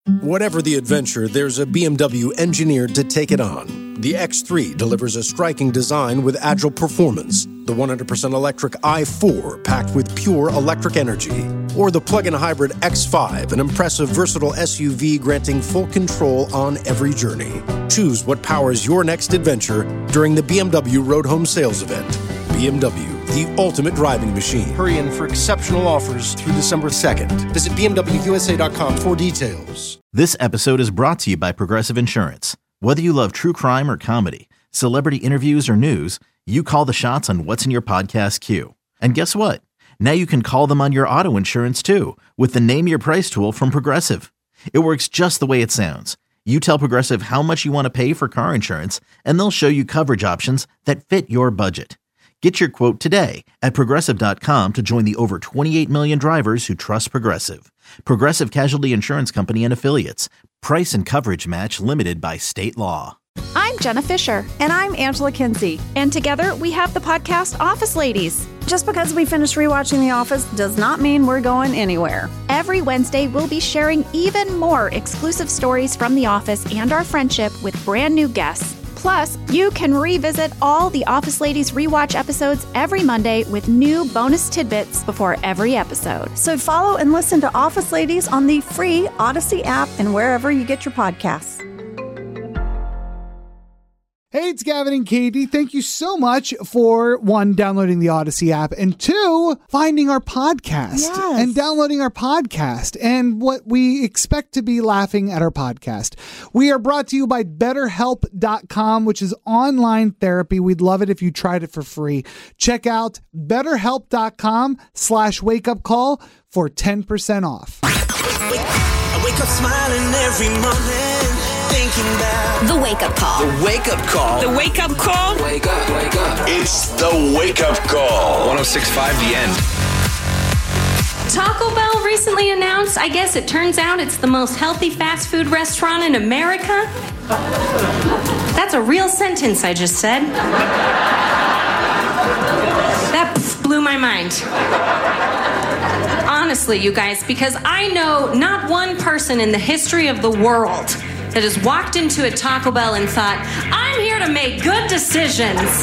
Whatever the adventure, there's a BMW engineered to take it on. The X3 delivers a striking design with agile performance. The 100% electric i4 packed with pure electric energy. Or the plug-in hybrid X5, an impressive, versatile SUV granting full control on every journey. Choose what powers your next adventure during the BMW Road Home Sales Event. BMW, the ultimate driving machine. Hurry in for exceptional offers through December 2nd. Visit BMWUSA.com for details. This episode is brought to you by Progressive Insurance. Whether you love true crime or comedy, celebrity interviews or news, you call the shots on what's in your podcast queue. And guess what? Now you can call them on your auto insurance too with the Name Your Price tool from Progressive. It works just the way it sounds. You tell Progressive how much you want to pay for car insurance, and they'll show you coverage options that fit your budget. Get your quote today at Progressive.com to join the over 28 million drivers who trust Progressive. Progressive Casualty Insurance Company and Affiliates. Price and coverage match limited by state law. I'm Jenna Fisher. And I'm Angela Kinsey. And together we have the podcast Office Ladies. Just because we finished rewatching The Office does not mean we're going anywhere. Every Wednesday, we'll be sharing even more exclusive stories from The Office and our friendship with brand new guests. Plus, you can revisit all the Office Ladies rewatch episodes every Monday with new bonus tidbits before every episode. So follow and listen to Office Ladies on the free Odyssey app and wherever you get your podcasts. Hey, it's Gavin and Katie. Thank you so much for, one, downloading the Odyssey app, and two, finding our podcast and downloading our podcast and what we expect to be laughing at our podcast. We are brought to you by BetterHelp.com, which is online therapy. We'd love it if you tried it for free. Check out BetterHelp.com/wakeupcall for 10% off. I wake up smiling every morning. The Wake Up Call. The Wake Up Call. The Wake Up Call. Wake up, wake up. It's the Wake Up Call. 106.5 The End. Taco Bell recently announced, I guess it turns out it's the most healthy fast food restaurant in America. That's a real sentence I just said. That blew my mind. Honestly, you guys, because I know not one person in the history of the world that has walked into a Taco Bell and thought, I'm here to make good decisions.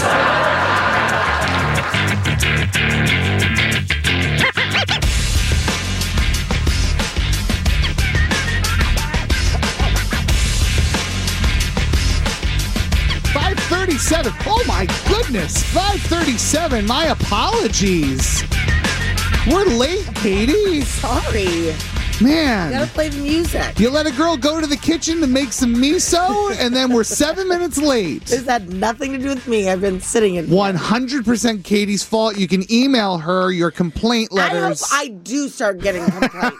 5:37. Oh my goodness. 5:37. My apologies. We're late, Katie. Sorry. Man. You gotta play the music. You let a girl go to the kitchen to make some miso, and then we're 7 minutes late. This had nothing to do with me. I've been sitting in 100% Katie's fault. You can email her your complaint letters. I do start getting complaints.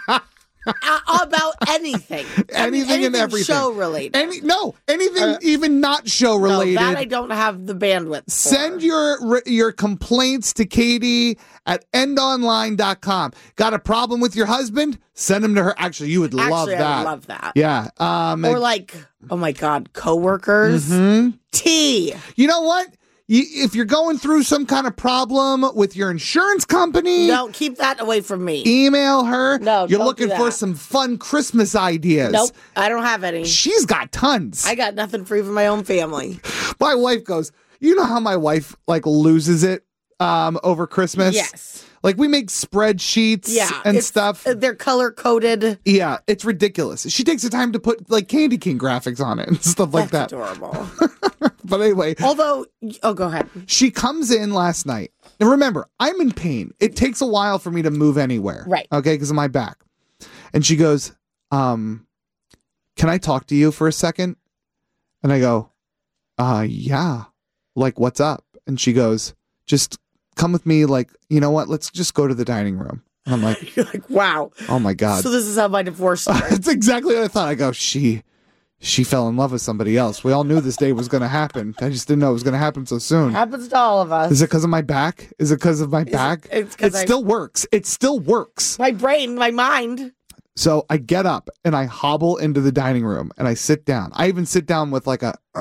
About anything. Anything and everything. Show related. Anything even not show related. No, that I don't have the bandwidth for. Send your complaints to Katie at endonline.com. Got a problem with your husband? Send them to her. Actually, you would love that. I would love that. Yeah. Or like, oh my God, coworkers. Mm-hmm. Tea. You know what? If you're going through some kind of problem with your insurance company, don't keep that away from me. Email her. No, you're looking for some fun Christmas ideas. Nope, I don't have any. She's got tons. I got nothing for even my own family. My wife goes, you know how my wife loses it over Christmas? Yes. Like we make spreadsheets and stuff. They're color coded. Yeah, it's ridiculous. She takes the time to put Candy King graphics on it and stuff like that. That's adorable. But anyway. Although, go ahead. She comes in last night. And remember, I'm in pain. It takes a while for me to move anywhere. Right. Okay, because of my back. And she goes, can I talk to you for a second? And I go, yeah. Like, what's up? And she goes, just come with me. You know what? Let's just go to the dining room. And I'm like, you're like, wow. Oh my God. So this is how my divorce started. That's exactly what I thought. I go, she fell in love with somebody else. We all knew this day was going to happen. I just didn't know it was going to happen so soon. Happens to all of us. Is it because of my back? Is it because of my back? It still works. It still works. My brain, my mind. So I get up and I hobble into the dining room and I sit down. I even sit down with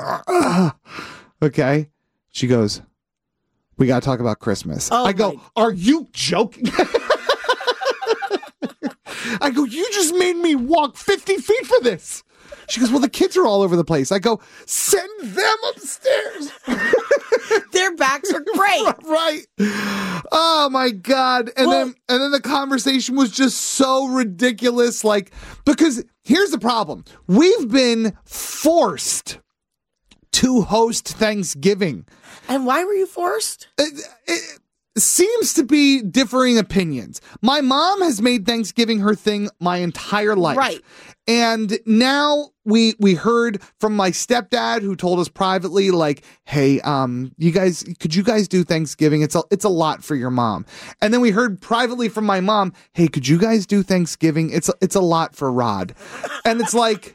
okay. She goes, we got to talk about Christmas. I go, are you joking? I go, you just made me walk 50 feet for this. She goes, well, the kids are all over the place. I go, send them upstairs. Their backs are great. Right. Oh my God. And then the conversation was just so ridiculous. Like, because here's the problem. We've been forced to host Thanksgiving. And why were you forced? It seems to be differing opinions. My mom has made Thanksgiving her thing my entire life. Right. And now we heard from my stepdad, who told us privately, like, hey, could you guys do Thanksgiving? It's a lot for your mom. And then we heard privately from my mom, hey, could you guys do Thanksgiving? It's a lot for Rod. And it's like,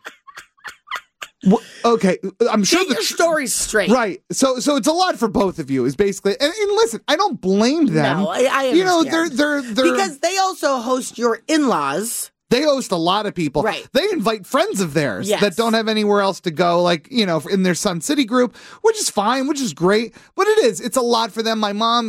okay, I'm sure your story's straight. Right. So it's a lot for both of you, is basically. And listen, I don't blame them. No, I understand. You know, they're because they also host your in-laws. They host a lot of people. Right. They invite friends of theirs that don't have anywhere else to go, like, you know, in their Sun City group, which is fine, which is great. But it's a lot for them. My mom,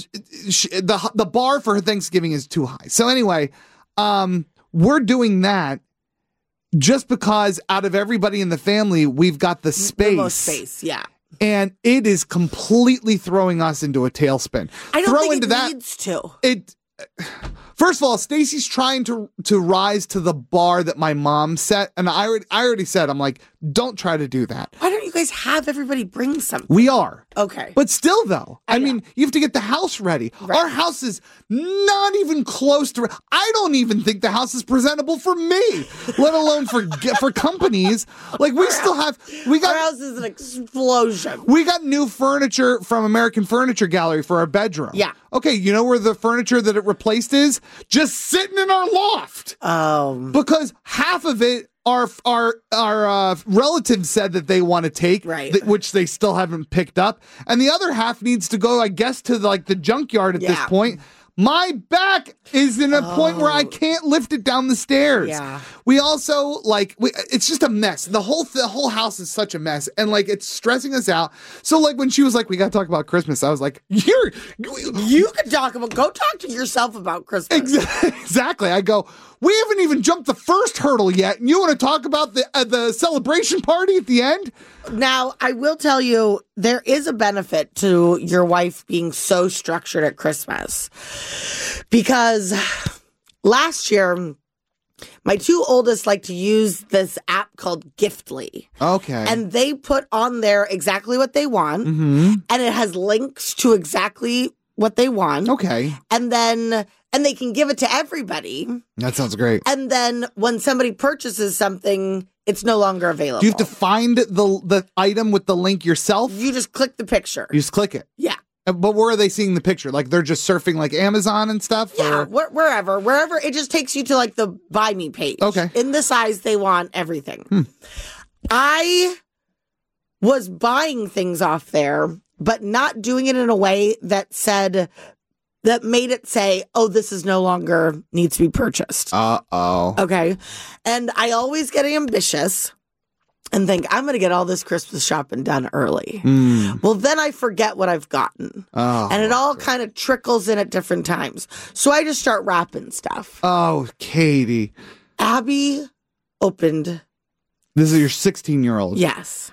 the bar for her Thanksgiving is too high. So anyway, we're doing that just because out of everybody in the family, we've got the space. The most space, yeah. And it is completely throwing us into a tailspin. I don't think it needs to. First of all, Stacy's trying to rise to the bar that my mom set, and I already said, I'm like, don't try to do that. Why don't you guys have everybody bring something? We are. Okay. But still, though, I mean, you have to get the house ready. Right. Our house is not even close to. I don't even think the house is presentable for me, let alone for companies. Like we still have. Our house is an explosion. We got new furniture from American Furniture Gallery for our bedroom. Yeah. Okay, you know where the furniture that it replaced is? Just sitting in our loft. Because half of it our relatives said that they want to take, which they still haven't picked up, and the other half needs to go, I guess, to the junkyard at this point. My back is in a point where I can't lift it down the stairs. Yeah. We also it's just a mess. The whole house is such a mess, and it's stressing us out. So when she was like, "We got to talk about Christmas," I was like, "You could go talk to yourself about Christmas." Exactly. I go, we haven't even jumped the first hurdle yet, and you want to talk about the celebration party at the end? Now, I will tell you, there is a benefit to your wife being so structured at Christmas. Because last year, my two oldest like to use this app called Giftly. Okay. And they put on there exactly what they want. Mm-hmm. And it has links to exactly what they want. Okay. And they can give it to everybody. That sounds great. And then when somebody purchases something, it's no longer available. Do you have to find the item with the link yourself? You just click the picture. You just click it? Yeah. But where are they seeing the picture? They're just surfing Amazon and stuff? Yeah, wherever. It just takes you to the Buy Me page. Okay. In the size they want, everything. I was buying things off there, but not doing it in a way that made it say, oh, this is no longer needs to be purchased. Uh-oh. Okay. And I always get ambitious and think, I'm going to get all this Christmas shopping done early. Well, then I forget what I've gotten. Oh, and it all kind of trickles in at different times. So I just start wrapping stuff. Oh, Katie. Abby opened. This is your 16-year-old. Yes.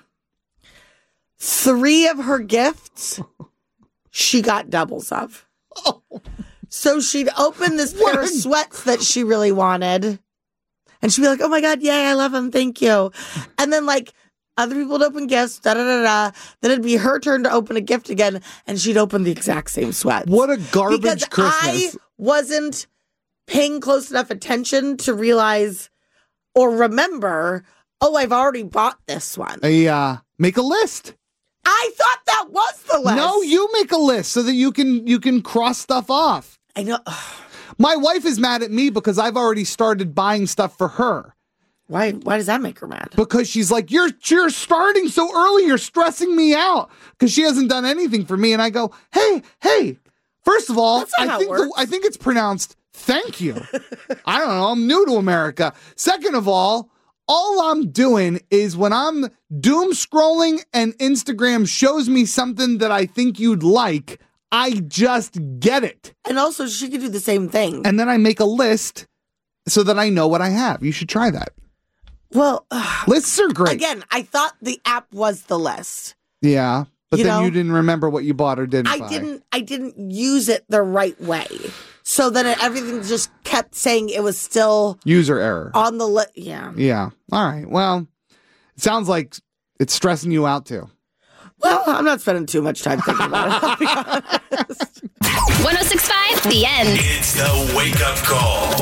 3 of her gifts, she got doubles of. Oh. So she'd open this pair of sweats that she really wanted. And she'd be like, oh my God, yay, I love them. Thank you. And then other people would open gifts, da-da-da-da. Then it'd be her turn to open a gift again. And she'd open the exact same sweats. What a garbage Christmas. I wasn't paying close enough attention to realize or remember, oh, I've already bought this one. Make a list. I thought that was the list. No, you make a list so that you can cross stuff off. I know. My wife is mad at me because I've already started buying stuff for her. Why does that make her mad? Because she's like, you're starting so early. You're stressing me out because she hasn't done anything for me. And I go, hey. First of all, I think it's pronounced thank you. I don't know. I'm new to America. Second of all I'm doing is when I'm doom scrolling and Instagram shows me something that I think you'd like, I just get it. And also, she could do the same thing. And then I make a list so that I know what I have. You should try that. Well, lists are great. Again, I thought the app was the list. Yeah, but then you didn't remember what you bought or didn't buy. I didn't use it the right way. So then everything just kept saying it was still user error on the list. Yeah. Yeah. All right. Well, it sounds like it's stressing you out too. Well, I'm not spending too much time thinking about it, I'll be honest. 106.5, The End. It's the wake-up call.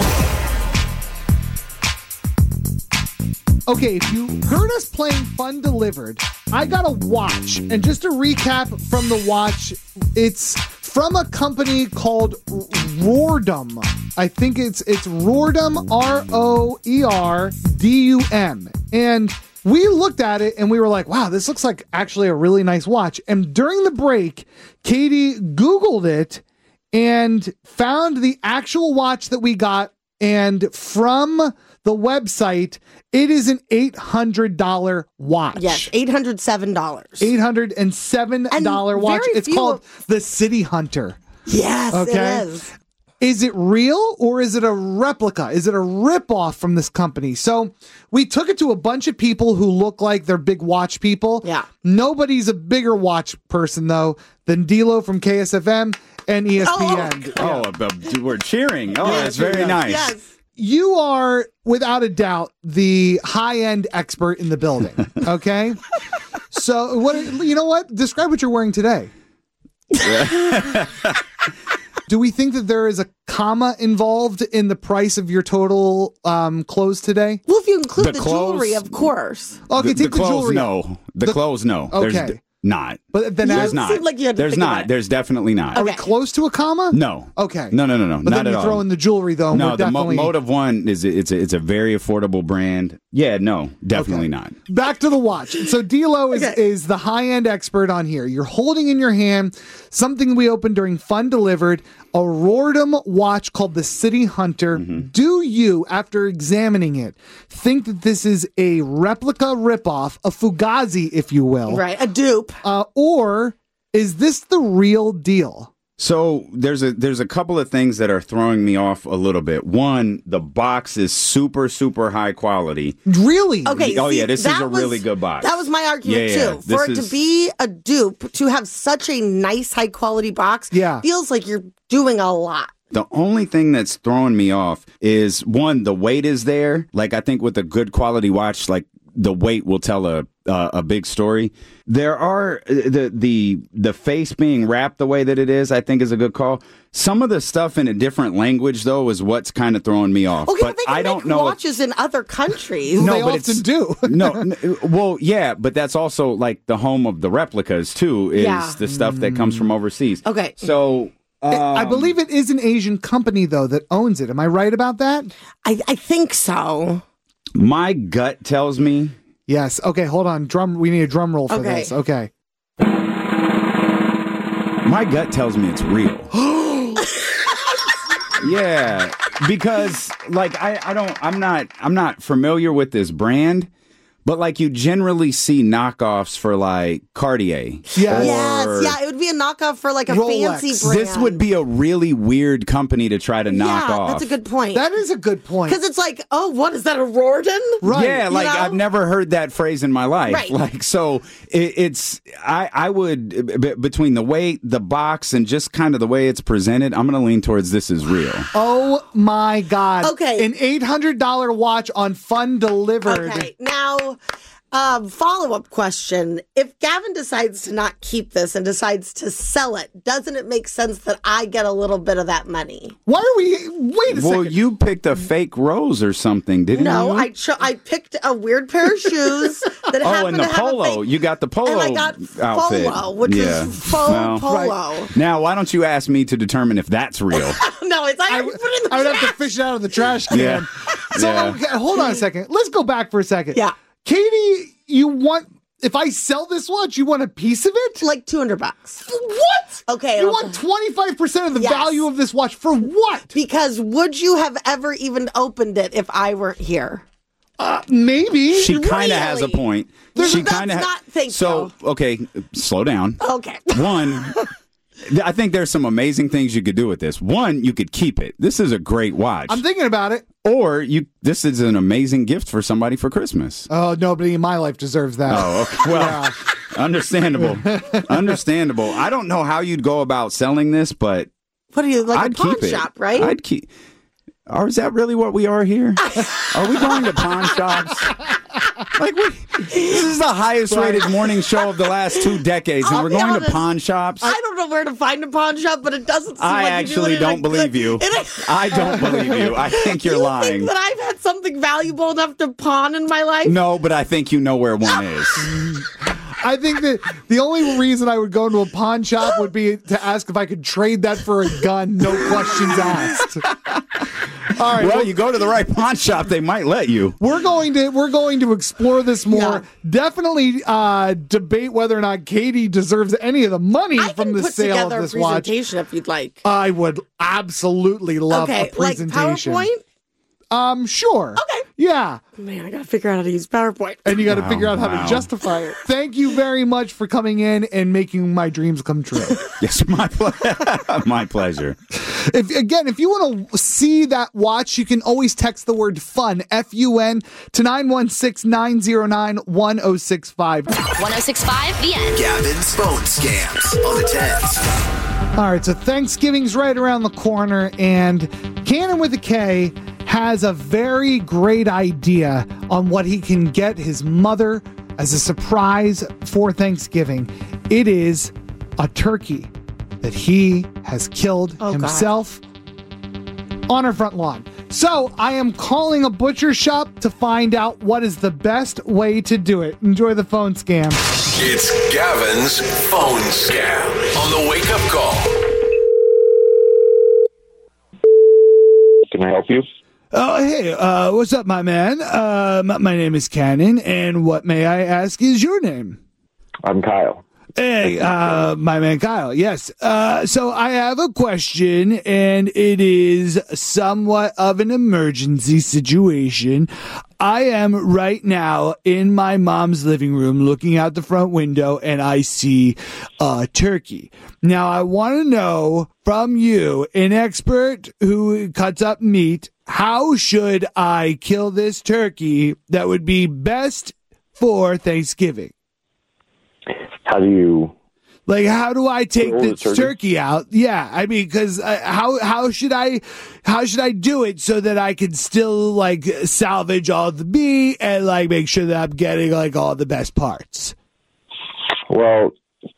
Okay, if you heard us playing Fun Delivered, I got a watch. And just to recap from the watch, it's from a company called Roerdum. I think it's Roerdum, Roerdum. And we looked at it and we were like, wow, this looks like actually a really nice watch. And during the break, Katie Googled it and found the actual watch that we got. And from the website, it is an $800 watch. Yes, $807. $807 watch. It's called the City Hunter. Yes, okay? It is. Is it real or is it a replica? Is it a ripoff from this company? So we took it to a bunch of people who look like they're big watch people. Yeah. Nobody's a bigger watch person, though, than D'Lo from KSFM and ESPN. We're cheering. Oh, that's very nice. Yes. You are, without a doubt, the high-end expert in the building, okay? So, you know what? Describe what you're wearing today. Do we think that there is a comma involved in the price of your total clothes today? Well, if you include the jewelry, of course. Okay, take the jewelry. No. The clothes, no. Okay. There's not. But then there's not. Seemed like you had to there's think not. about it. There's definitely not. Are we close to a comma? No. Okay. No. But not then at you all. throw in the jewelry, though. No, we're definitely... the Motive One is it's a very affordable brand. Yeah, no, definitely not. Back to the watch. So D'Lo is the high-end expert on here. You're holding in your hand something we opened during Fun Delivered, a Roerdum watch called the City Hunter. Mm-hmm. Do you, after examining it, think that this is a replica ripoff, a Fugazi, if you will? Right, a dupe. Or is this the real deal? So there's a couple of things that are throwing me off a little bit. One, the box is super, super high quality. Really? Okay. Oh, yeah, this is a really good box. That was my argument, too. For it to be a dupe, to have such a nice, high quality box, feels like you're doing a lot. The only thing that's throwing me off is, one, the weight is there. Like, I think with a good quality watch, like, the weight will tell a big story. There are the face being wrapped the way that it is, I think is a good call. Some of the stuff in a different language, though, is what's kind of throwing me off. Okay, but they can I don't make know watches in other countries. No, they often do. Well, yeah, but that's also like the home of the replicas too. Is the stuff that comes from overseas. Okay, so. I believe it is an Asian company, though, that owns it. Am I right about that? I think so. My gut tells me. Yes. Okay, hold on. We need a drum roll for this. Okay. My gut tells me it's real. Yeah, because like I'm not familiar with this brand. But like you generally see knockoffs for like Cartier. Yes, it would be a knockoff for like a Rolex. fancy brand. This would be a really weird company to try to knock off. That's a good point. That is a good point. Because it's like, oh, what is that, a Roerdum? Right. Yeah, like I've never heard that phrase in my life. Right. Like so, I would between the weight, the box, and just kind of the way it's presented, I'm going to lean towards this is real. Oh my God! Okay, an $800 watch on Fun Delivered. Okay, now. Follow-up question. If Gavin decides to not keep this and decides to sell it, doesn't it make sense that I get a little bit of that money? Why are we... Wait a second. Well, you picked a fake rose or something, didn't you? No, I picked a weird pair of shoes that happened and the to have polo. a fake... You got the polo and I got outfit. Polo, which is faux polo. Right. Now, why don't you ask me to determine if that's real? No, it's like I would have to fish it out of the trash can. Yeah. So, okay, hold on a second. Let's go back for a second. Yeah. Katie, if I sell this watch, you want a piece of it? Like $200. What? Okay. You want 25% of the value of this watch for what? Because would you have ever even opened it if I weren't here? Maybe. She kind of has a point. She kind of okay, okay, slow down. Okay. One, I think there's some amazing things you could do with this. One, you could keep it. This is a great watch. I'm thinking about it. Or this is an amazing gift for somebody for Christmas. Oh, nobody in my life deserves that. Oh, okay. Well, understandable. Understandable. I don't know how you'd go about selling this, but what are you, like I'd a pawn keep it. shop, right? I'd keep. Or is that really what we are here? Are we going to pawn shops? Like, this is the highest rated morning show of the last 2 decades, and we're going to pawn shops? I don't know where to find a pawn shop, but it doesn't seem I like actually don't believe you. I don't believe you. I think you're lying. Think that I've had something valuable enough to pawn in my life? No, but I think you know where one is. I think that the only reason I would go into a pawn shop would be to ask if I could trade that for a gun, no questions asked. All right. Well, you go to the right pawn shop, they might let you. We're going to explore this more. Yeah. Definitely debate whether or not Katie deserves any of the money from the sale of this watch. Presentation if you'd like. I would absolutely love a presentation. Like PowerPoint? Sure. Okay. Yeah. Man, I got to figure out how to use PowerPoint. And you got to figure out how to justify it. Thank you very much for coming in and making my dreams come true. Yes, my pleasure. If you want to see that watch, you can always text the word FUN, F-U-N, to 916-909-1065. 1065, the end. Gavin's phone scams on the 10s. All right, so Thanksgiving's right around the corner, and Cannon with a K has a very great idea on what he can get his mother as a surprise for Thanksgiving. It is a turkey that he has killed himself on her front lawn. So I am calling a butcher shop to find out what is the best way to do it. Enjoy the phone scam. It's Gavin's phone scam on the Wake Up Call. Can I help you? Oh, hey, what's up, my man? My name is Cannon, and what, may I ask, is your name? I'm Kyle. Hey, my man Kyle, yes. So I have a question, and it is somewhat of an emergency situation. I am right now in my mom's living room looking out the front window, and I see a turkey. Now, I want to know from you, an expert who cuts up meat, how should I kill this turkey that would be best for Thanksgiving? How do I take this turkey out? Yeah, I mean, because how should I do it so that I can still salvage all the meat and make sure that I'm getting all the best parts? Well,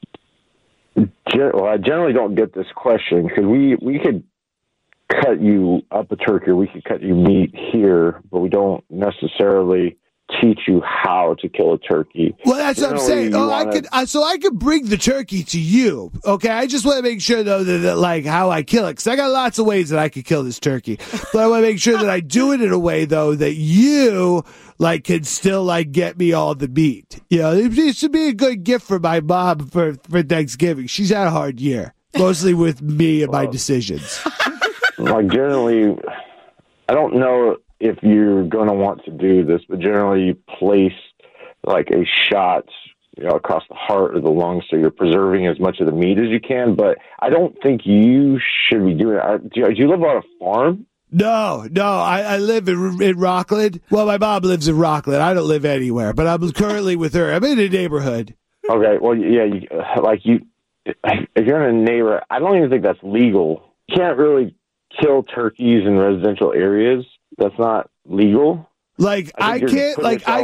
I generally don't get this question because we could cut you up a turkey, or we could cut you meat here, but we don't necessarily teach you how to kill a turkey. Well, that's what I'm saying. I could bring the turkey to you. Okay, I just want to make sure though that how I kill it, because I got lots of ways that I could kill this turkey, but I want to make sure that I do it in a way though that you can still get me all the meat. It should be a good gift for my mom for Thanksgiving. She's had a hard year, mostly with me and my decisions. Generally, I don't know if you're going to want to do this, but generally place a shot across the heart or the lungs, so you're preserving as much of the meat as you can. But I don't think you should be doing it. Do you live on a farm? No, I live in Rockland. Well, my mom lives in Rockland. I don't live anywhere, but I'm currently with her. I'm in a neighborhood. Okay, well, yeah, if you're in a neighborhood, I don't even think that's legal. You can't really kill turkeys in residential areas. That's not legal. I can't,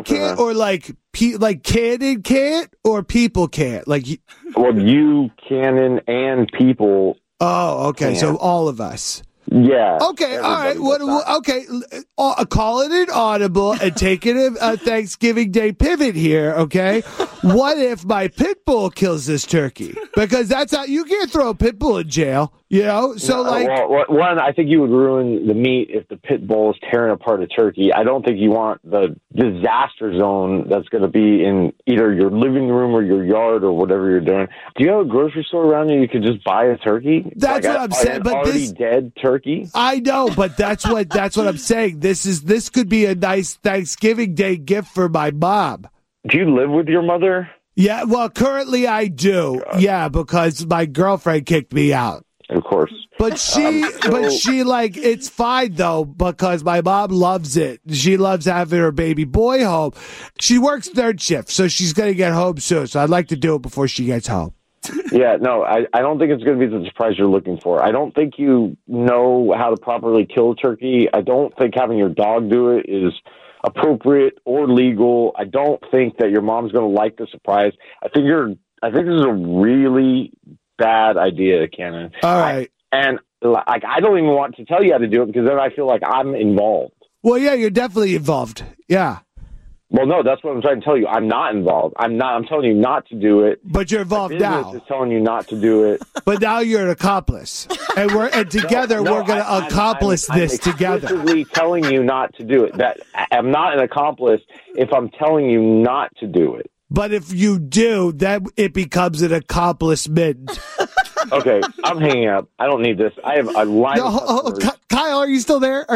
Cannon can't, or people can't. Well, you, Cannon, and people. Oh, okay. So all of us. Yeah. Okay. All right. Okay. Call it an audible and take it a Thanksgiving Day pivot here. Okay. What if my pit bull kills this turkey? Because that's how you can't throw a pit bull in jail. So one, I think you would ruin the meat if the pit bull is tearing apart a turkey. I don't think you want the disaster zone that's going to be in either your living room or your yard or whatever you're doing. Do you have a grocery store around you can just buy a turkey? That's what I'm saying. But already dead turkey. I know, but that's what I'm saying. This could be a nice Thanksgiving Day gift for my mom. Do you live with your mother? Yeah, well, currently I do. God. Yeah, because my girlfriend kicked me out. Of course. But she like, it's fine though, because my mom loves it. She loves having her baby boy home. She works third shift, so she's going to get home soon. So I'd like to do it before she gets home. Yeah, no, I don't think it's going to be the surprise you're looking for. I don't think you know how to properly kill a turkey. I don't think having your dog do it is appropriate or legal. I don't think that your mom's going to like the surprise. I think this is a really bad idea, Cannon. All right. I don't even want to tell you how to do it because then I feel like I'm involved. Well, yeah, you're definitely involved. Yeah. Well, no, that's what I'm trying to tell you. I'm not involved. I'm telling you not to do it. But you're involved now. Is telling you not to do it. But now you're an accomplice, and together we're going to accomplish this together. I'm explicitly telling you not to do it. That I'm not an accomplice if I'm telling you not to do it. But if you do, then it becomes an accomplishment. Okay, I'm hanging up. I don't need this. I have a line of Kyle, are you still there?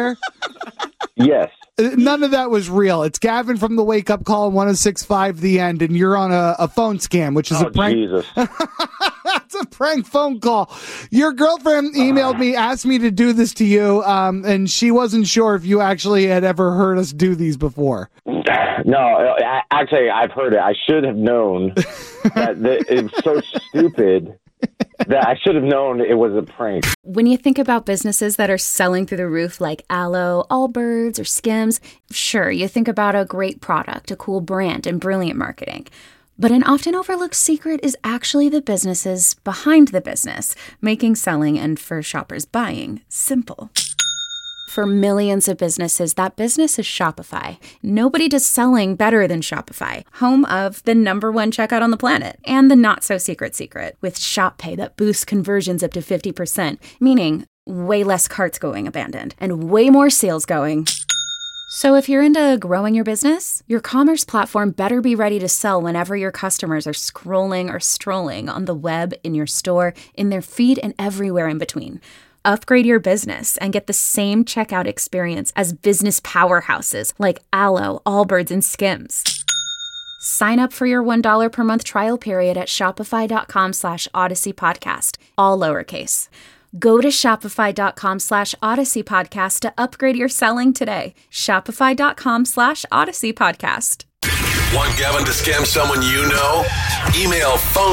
Yes. None of that was real. It's Gavin from the Wake Up Call 106.5 The End, and you're on a phone scam, which is a prank. Jesus. It's a prank phone call. Your girlfriend emailed me, asked me to do this to you, and she wasn't sure if you actually had ever heard us do these before. No, actually, I've heard it. I should have known that it's so stupid. That I should have known it was a prank. When you think about businesses that are selling through the roof like Aloe, Allbirds, or Skims, sure, you think about a great product, a cool brand, and brilliant marketing. But an often overlooked secret is actually the businesses behind the business, making selling and for shoppers buying simple. For millions of businesses, that business is Shopify. Nobody does selling better than Shopify, home of the #1 checkout on the planet, and the not-so-secret secret, with Shop Pay that boosts conversions up to 50%, meaning way less carts going abandoned, and way more sales going. So if you're into growing your business, your commerce platform better be ready to sell whenever your customers are scrolling or strolling on the web, in your store, in their feed, and everywhere in between. Upgrade your business and get the same checkout experience as business powerhouses like Aloe, Allbirds, and Skims. Sign up for your $1 per month trial period at shopify.com/Odyssey Podcast, all lowercase. Go to shopify.com /Odyssey Podcast to upgrade your selling today. Shopify.com/Odyssey Podcast. Want Gavin to scam someone you know? Email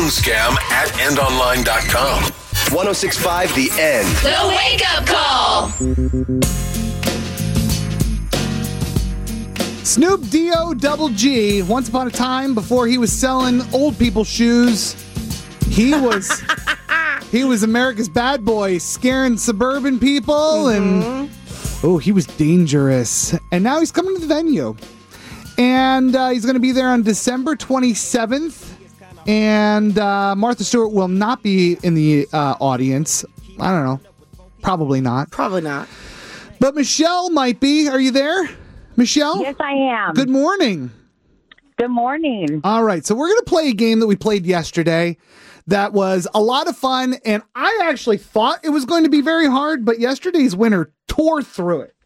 phonescam@endonline.com. 106.5 The End. The Wake Up Call. Snoop D-O-double-G, once upon a time, before he was selling old people shoes, he was America's bad boy, scaring suburban people, and he was dangerous. And now he's coming to the venue. And he's going to be there on December 27th. And Martha Stewart will not be in the audience. I don't know. Probably not. Probably not. But Michelle might be. Are you there, Michelle? Yes, I am. Good morning. Good morning. All right. So we're going to play a game that we played yesterday that was a lot of fun. And I actually thought it was going to be very hard, but yesterday's winner tore through it.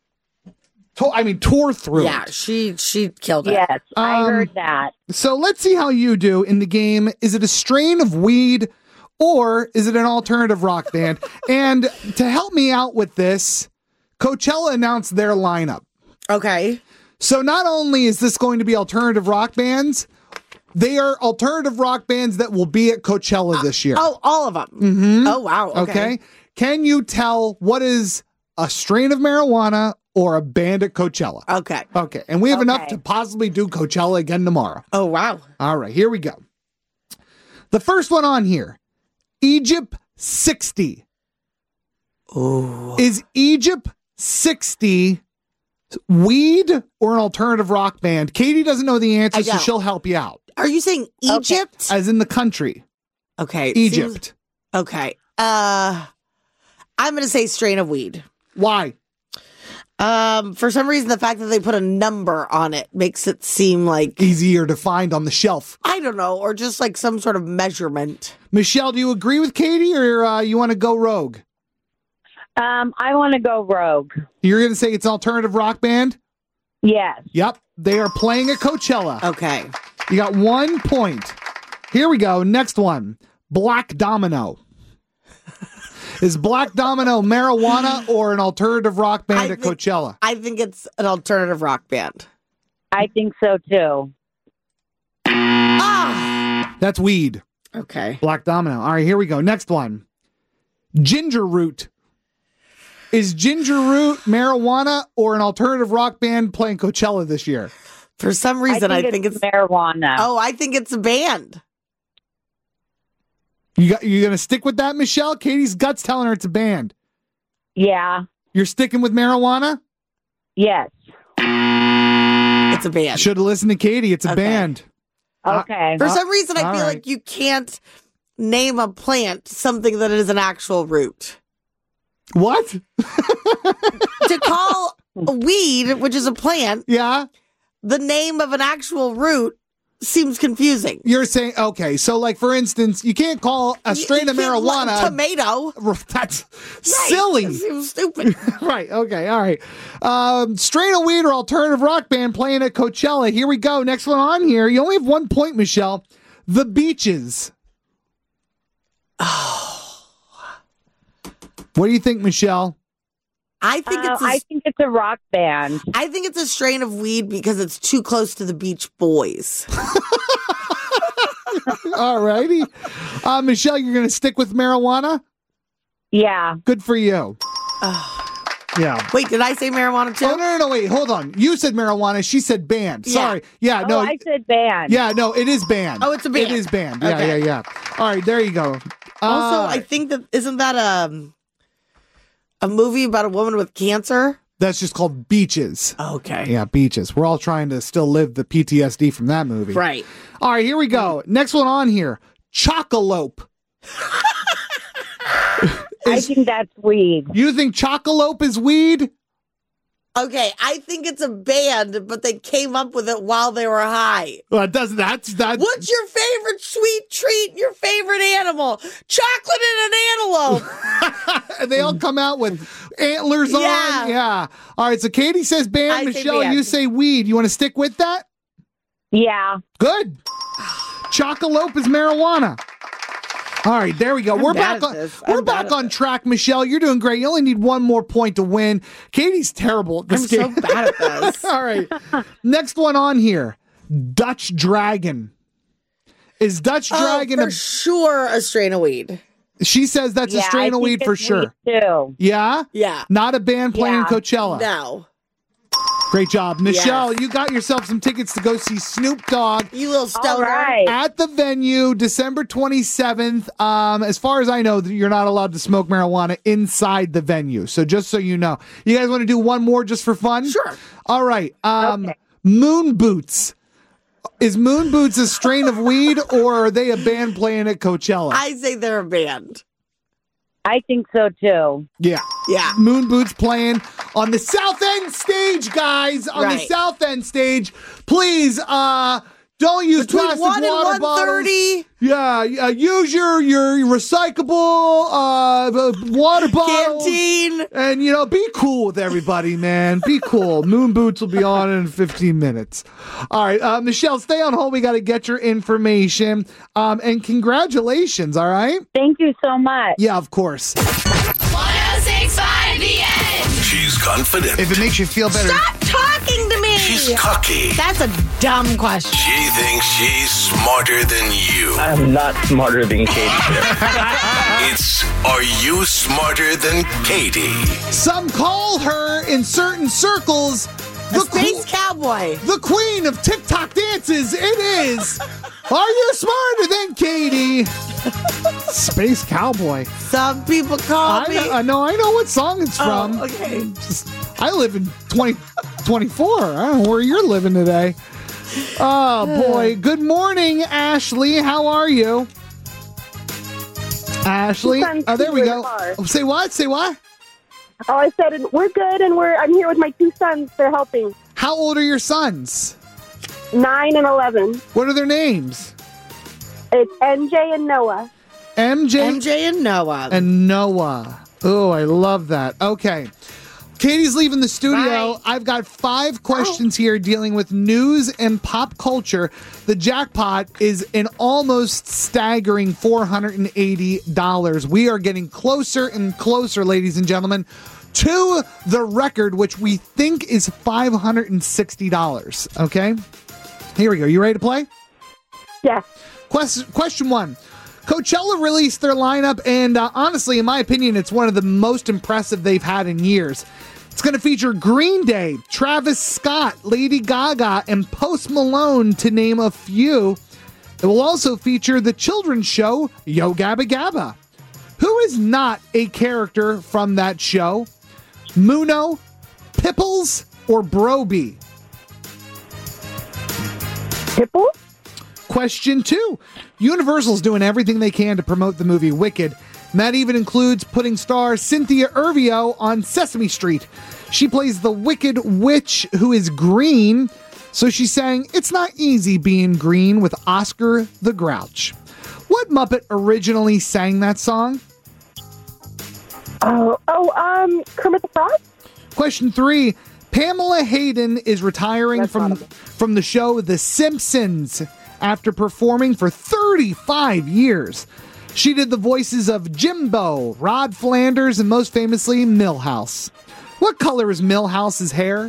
Tore through it. Yeah, she killed it. Yes, I heard that. So let's see how you do in the game. Is it a strain of weed or is it an alternative rock band? And to help me out with this, Coachella announced their lineup. Okay. So not only is this going to be alternative rock bands, they are alternative rock bands that will be at Coachella this year. Oh, all of them. Mm-hmm. Oh, wow. Okay. Can you tell what is a strain of marijuana or a band at Coachella? Okay. Okay. And we have enough to possibly do Coachella again tomorrow. Oh, wow. All right. Here we go. The first one on here, Egypt 60. Oh. Is Egypt 60 weed or an alternative rock band? Katie doesn't know the answer, so she'll help you out. Are you saying Egypt? As in the country. Okay. Egypt. Okay. I'm going to say strain of weed. Why? For some reason, the fact that they put a number on it makes it seem like easier to find on the shelf. I don't know, or just like some sort of measurement. Michelle, do you agree with Katie, or you want to go rogue? I want to go rogue. You're going to say it's an alternative rock band? Yes. Yep. They are playing at Coachella. Okay. You got 1 point. Here we go. Next one. Black Domino. Is Black Domino marijuana or an alternative rock band at Coachella? I think it's an alternative rock band. I think so too. That's weed. Okay. Black Domino. All right, here we go. Next one. Ginger Root. Is Ginger Root marijuana or an alternative rock band playing Coachella this year? For some reason, I think it's marijuana. Oh, I think it's a band. You going to stick with that, Michelle? Katie's gut's telling her it's a band. Yeah. You're sticking with marijuana? Yes. It's a band. Should have listened to Katie. It's a band. Okay. For some reason, I all feel right. like you can't name a plant something that is an actual root. What? To call a weed, which is a plant, the name of an actual root seems confusing. You're saying, okay, so like for instance, you can't call a strain of marijuana tomato. That's silly. It seems stupid. Right, okay, all right. Strain of weed or alternative rock band playing at Coachella. Here we go. Next one on here. You only have 1 point, Michelle. The Beaches. Oh. What do you think, Michelle? I think it's a rock band. I think it's a strain of weed because it's too close to the Beach Boys. All righty. Michelle, you're going to stick with marijuana? Yeah. Good for you. Yeah. Wait, did I say marijuana too? Oh, no, wait, hold on. You said marijuana. She said band. Sorry. Yeah, no. I said band. Yeah, no, it is band. Oh, it's a band. It is band. Okay. Yeah. All right, there you go. Also, I think isn't that a movie about a woman with cancer? That's just called Beaches. Okay. Yeah, Beaches. We're all trying to still live the PTSD from that movie. Right. All right, here we go. Next one on here. Chocolope. I think that's weed. You think Chocolope is weed? Okay, I think it's a band, but they came up with it while they were high. Well, that's What's your favorite sweet treat? Your favorite animal? Chocolate and an antelope. And they all come out with antlers on. Yeah. All right, so Katie says band. I say Michelle, band. you say weed. You want to stick with that? Yeah. Good. Chocolope is marijuana. All right, there we go. We're back on track, Michelle. You're doing great. You only need 1 more point to win. Katie's terrible at this game. I'm so bad at this. All right. Next one on here. Dutch Dragon. Is Dutch Dragon for sure a strain of weed? She says that's a strain of weed for sure. Weed too. Yeah? Yeah. Not a band playing Coachella. No. Great job. Michelle, you got yourself some tickets to go see Snoop Dogg. You little stoner. Right. At the venue, December 27th. As far as I know, you're not allowed to smoke marijuana inside the venue. So just so you know. You guys want to do one more just for fun? Sure. All right. Moon Boots. Is Moon Boots a strain of weed or are they a band playing at Coachella? I say they're a band. I think so too. Yeah. Moon Boots playing on the South End stage, guys. On the South End stage. Please, don't use Between plastic 1 and water bottles. 1:30. Yeah, use your recyclable water bottle. Canteen. And, be cool with everybody, man. Be cool. Moon Boots will be on in 15 minutes. All right, Michelle, stay on hold. We got to get your information. And congratulations, all right? Thank you so much. Yeah, of course. 106.5 The Edge. She's confident. If it makes you feel better. Stop talking to me. She's cocky. That's a dumb question. She thinks she's smarter than you. I'm not smarter than Katie. It's Are You Smarter Than Katie? Some call her in certain circles the Space Cowboy. The queen of TikTok dances. It is. Are You Smarter Than Katie? Space Cowboy. Some people call me. I know what song it's from. Okay. I live in 2024. I don't know where you're living today. Oh, boy. Good morning, Ashley. How are you? Ashley? Oh, there we go. Oh, say what? Say what? Oh, I said we're good, and I'm here with my 2 sons. They're helping. How old are your sons? 9 and 11. What are their names? It's MJ and Noah. MJ and Noah. And Noah. Oh, I love that. Okay. Katie's leaving the studio. I've got 5 questions here dealing with news and pop culture. The jackpot is an almost staggering $480. We are getting closer and closer, ladies and gentlemen, to the record, which we think is $560. Okay? Here we go. You ready to play? Yes. Question 1. Coachella released their lineup, and honestly, in my opinion, it's one of the most impressive they've had in years. It's going to feature Green Day, Travis Scott, Lady Gaga, and Post Malone, to name a few. It will also feature the children's show, Yo Gabba Gabba. Who is not a character from that show? Muno, Pipples, or Broby? Pipples? Question 2. Universal's doing everything they can to promote the movie Wicked. And that even includes putting star Cynthia Erivo on Sesame Street. She plays the Wicked Witch who is green. So she sang It's Not Easy Being Green with Oscar the Grouch. What Muppet originally sang that song? Kermit the Frog? Question 3. Pamela Hayden is retiring from the show The Simpsons after performing for 35 years. She did the voices of Jimbo, Rod Flanders, and most famously, Milhouse. What color is Milhouse's hair?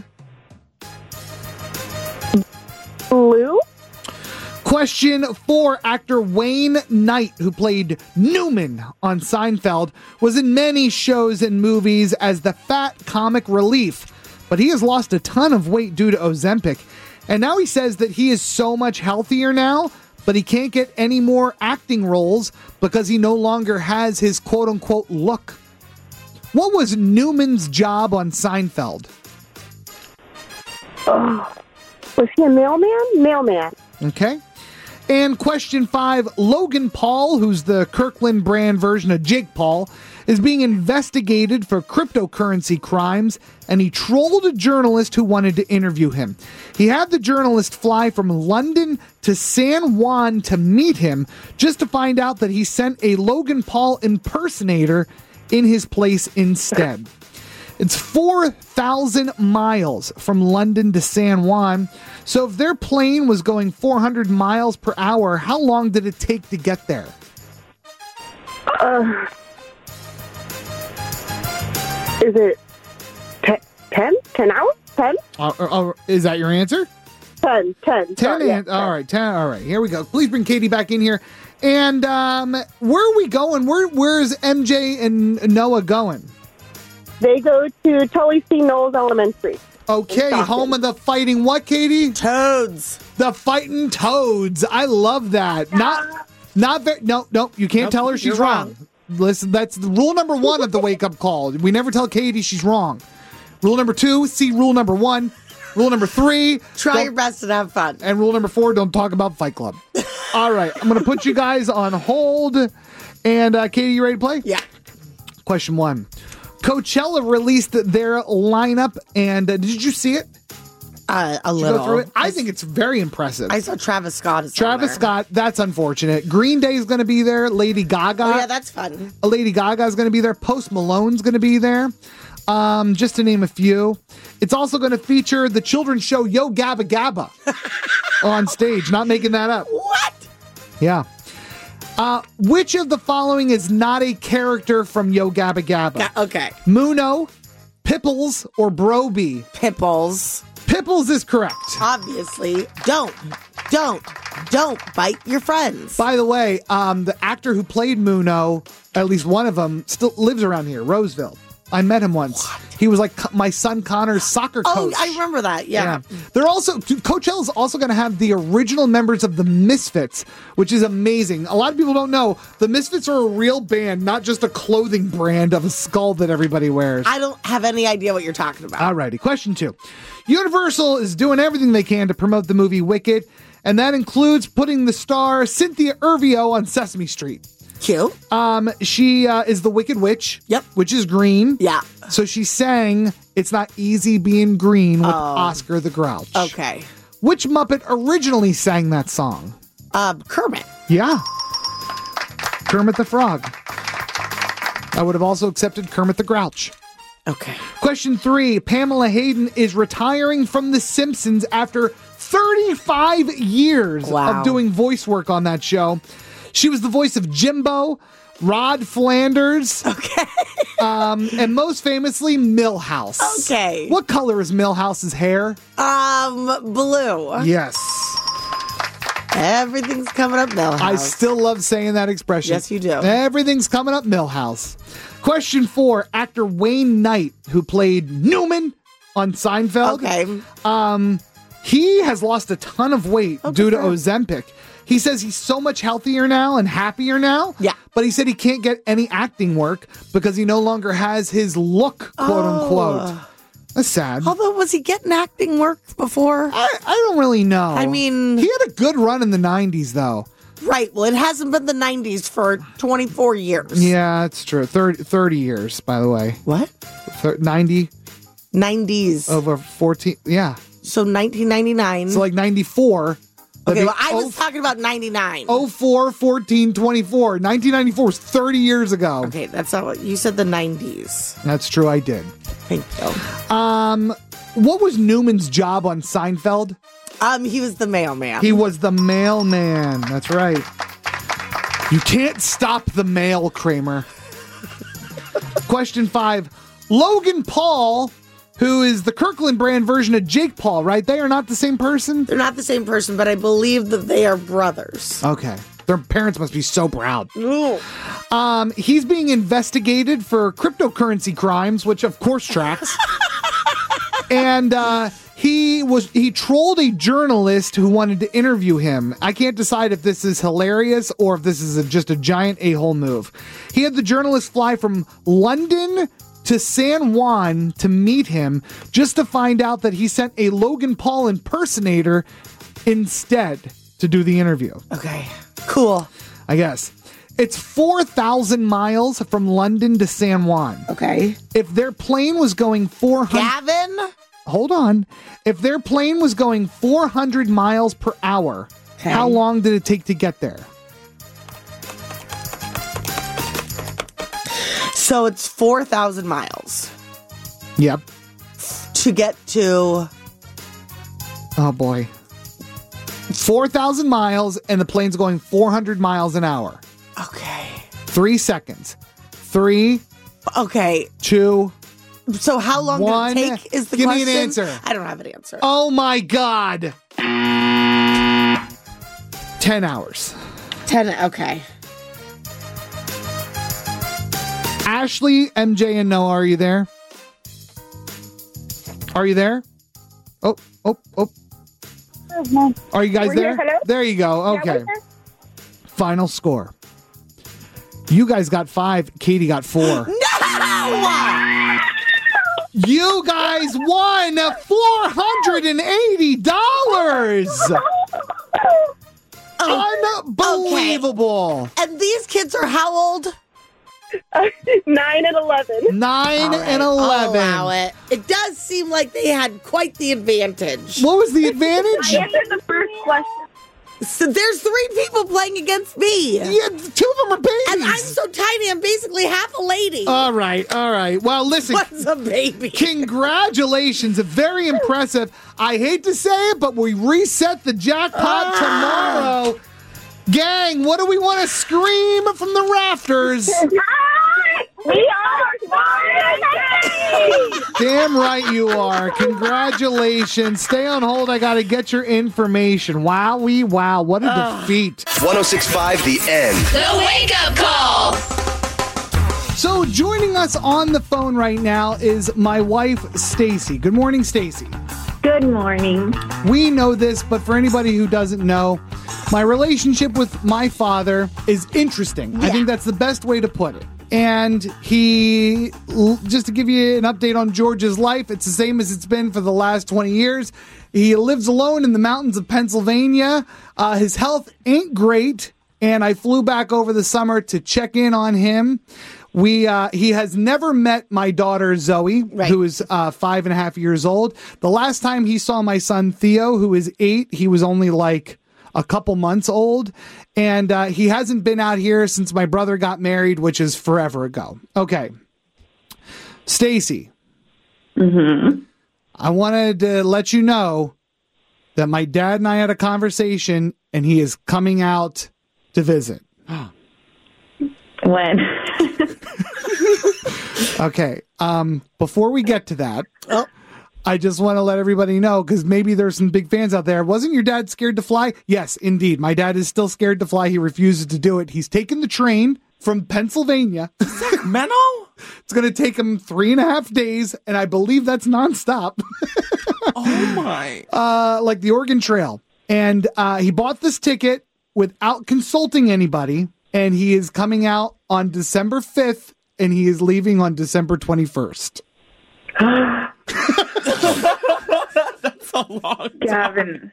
Blue? Question 4. Actor Wayne Knight, who played Newman on Seinfeld, was in many shows and movies as the fat comic relief, but he has lost a ton of weight due to Ozempic. And now he says that he is so much healthier now, but he can't get any more acting roles because he no longer has his quote-unquote look. What was Newman's job on Seinfeld? Was he a mailman? Mailman. Okay. And question 5, Logan Paul, who's the Kirkland brand version of Jake Paul, is being investigated for cryptocurrency crimes, and he trolled a journalist who wanted to interview him. He had the journalist fly from London to San Juan to meet him, just to find out that he sent a Logan Paul impersonator in his place instead. It's 4,000 miles from London to San Juan. So if their plane was going 400 miles per hour, how long did it take to get there? 10 hours? 10? Is that your answer? 10. 10. All right, 10. All right, here we go. Please bring Katie back in here. And where are we going? Where's MJ and Noah going? They go to Tully C. Knowles Elementary. Okay, home of the fighting what, Katie? Toads. The fighting Toads. I love that. Not very. No, you can't tell her she's wrong. Listen, that's rule number 1 of the wake-up call. We never tell Katie she's wrong. Rule number 2, see rule number 1. Rule number 3, try your best and have fun. And rule number 4, don't talk about Fight Club. All right, I'm going to put you guys on hold. And Katie, you ready to play? Yeah. Question 1. Coachella released their lineup, and did you see it? A little. Go through it? I think it's very impressive. I saw Travis Scott. Travis Scott, that's unfortunate. Green Day is going to be there. Lady Gaga. Oh, yeah, that's fun. Lady Gaga is going to be there. Post Malone's going to be there. Just to name a few. It's also going to feature the children's show Yo Gabba Gabba on stage. Not making that up. What? Yeah. Which of the following is not a character from Yo Gabba Gabba? Okay. Muno, Pipples, or Broby? Pipples. Pipples is correct. Obviously. Don't bite your friends. By the way, the actor who played Muno, at least one of them, still lives around here, Roseville. I met him once. What? He was like my son Connor's soccer coach. Oh, I remember that. Yeah. They're also, Coachella's also going to have the original members of the Misfits, which is amazing. A lot of people don't know the Misfits are a real band, not just a clothing brand of a skull that everybody wears. I don't have any idea what you're talking about. Alrighty, question 2. Universal is doing everything they can to promote the movie Wicked, and that includes putting the star Cynthia Erivo on Sesame Street. Cute. She is the Wicked Witch. Yep. Which is green. Yeah. So she sang It's Not Easy Being Green with Oscar the Grouch. Okay. Which Muppet originally sang that song? Kermit. Yeah. Kermit the Frog. I would have also accepted Kermit the Grouch. Okay. Question Question 3. Pamela Hayden is retiring from The Simpsons after 35 years of doing voice work on that show. She was the voice of Jimbo, Rod Flanders. And most famously, Milhouse. Okay. What color is Milhouse's hair? Blue. Yes. Everything's coming up Milhouse. I still love saying that expression. Yes, you do. Everything's coming up Milhouse. Question 4. Actor Wayne Knight, who played Newman on Seinfeld. He has lost a ton of weight due to Ozempic. He says he's so much healthier now and happier now. Yeah. But he said he can't get any acting work because he no longer has his look, quote unquote. That's sad. Although, was he getting acting work before? I don't really know. I mean, he had a good run in the 90s, though. Right. Well, it hasn't been the 90s for 24 years. Yeah, it's true. 30 years, by the way. What? 90? 90s. Over 14. Yeah. So 1999. So like 94. Okay, well, I was talking about 99. 04, 14, 24. 1994 was 30 years ago. Okay, that's not what you said, the 90s. That's true, I did. Thank you. What was Newman's job on Seinfeld? He was the mailman. He was the mailman. That's right. You can't stop the mail, Kramer. Question 5. Logan Paul, who is the Kirkland brand version of Jake Paul, right? They are not the same person? They're not the same person, but I believe that they are brothers. Okay. Their parents must be so proud. He's being investigated for cryptocurrency crimes, which of course tracks. And he trolled a journalist who wanted to interview him. I can't decide if this is hilarious or if this is just a giant a-hole move. He had the journalist fly from London to San Juan to meet him just to find out that he sent a Logan Paul impersonator instead to do the interview. Okay, cool. I guess. It's 4,000 miles from London to San Juan. Okay. If their plane was going 400... Gavin? Hold on. If their plane was going 400 miles per hour, how long did it take to get there? So it's 4,000 miles. Yep. To get to... Oh, boy. 4,000 miles, and the plane's going 400 miles an hour. Okay. 3 seconds. 3. Okay. 2. So how long 1. did it take is the Give question? me an answer. I don't have an answer. Oh, my God. 10 hours. 10, okay. Ashley, MJ, and Noah, are you there? Are you there? Oh. Are you guys there? Hello? There you go. Okay. Yeah, Final score. You guys got 5. Katie got 4. No! You guys won $480. Unbelievable. Okay. And these kids are how old? 9 and 11. 9 and 11. I'll allow it. It does seem like they had quite the advantage. What was the advantage? I answered the first question. So there's 3 people playing against me. Yeah, 2 of them are babies. And I'm so tiny, I'm basically half a lady. All right. Well, listen. What's a baby? Congratulations. Very impressive. I hate to say it, but we reset the jackpot tomorrow. Gang, what do we want to scream from the rafters? We are Spartans! Damn right you are. Congratulations. Stay on hold. I got to get your information. Wowee wow. What a defeat. 106.5 The End. The Wake Up Call. So joining us on the phone right now is my wife, Stacy. Good morning, Stacy. Good morning. We know this, but for anybody who doesn't know, my relationship with my father is interesting. Yeah. I think that's the best way to put it. And just to give you an update on George's life, it's the same as it's been for the last 20 years. He lives alone in the mountains of Pennsylvania. His health ain't great, and I flew back over the summer to check in on him. He has never met my daughter, Zoe, who is 5.5 years old. The last time he saw my son, Theo, who is 8, he was only like a couple months old. And he hasn't been out here since my brother got married, which is forever ago. Okay. Stacy, Mm-hmm. I wanted to let you know that my dad and I had a conversation, and he is coming out to visit. When? Okay. Before we get to that, I just want to let everybody know, because maybe there's some big fans out there. Wasn't your dad scared to fly? Yes, indeed. My dad is still scared to fly. He refuses to do it. He's taken the train from Pennsylvania. Sacramento? It's going to take him 3.5 days, and I believe that's nonstop. Oh, my. Like the Oregon Trail. And he bought this ticket without consulting anybody, and he is coming out on December 5th, and he is leaving on December 21st. That's a long Gavin.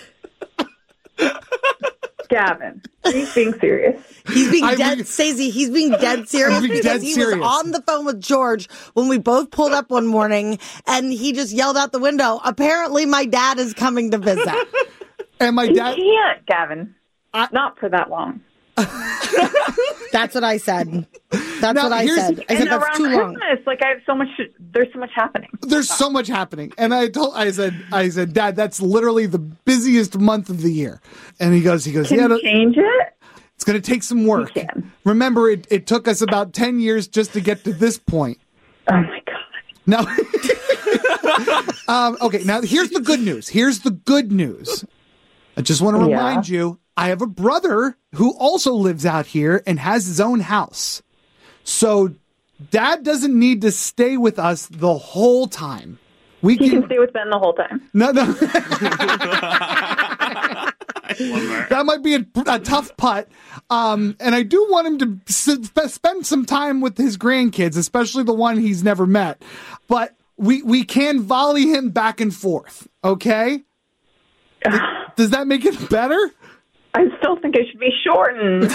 Gavin, are you being serious? He's being Stacey, he's being dead serious because he was on the phone with George when we both pulled up one morning, and he just yelled out the window, apparently my dad is coming to visit. And my dad... You can't, Gavin. Not for that long. That's what I said. That's what I said. I said that's too long. Christmas, like I have so much. There's so much happening. There's so much happening, and I said, Dad, that's literally the busiest month of the year. And he goes, Can you change it? It's going to take some work. Remember, it took us about 10 years just to get to this point. Oh my God. Now, okay. Now here's the good news. I just want to remind you, I have a brother who also lives out here and has his own house. So Dad doesn't need to stay with us the whole time. He can stay with Ben the whole time. No. That might be a tough putt. And I do want him to spend some time with his grandkids, especially the one he's never met. But we can volley him back and forth, okay? Does that make it better? I still think it should be shortened.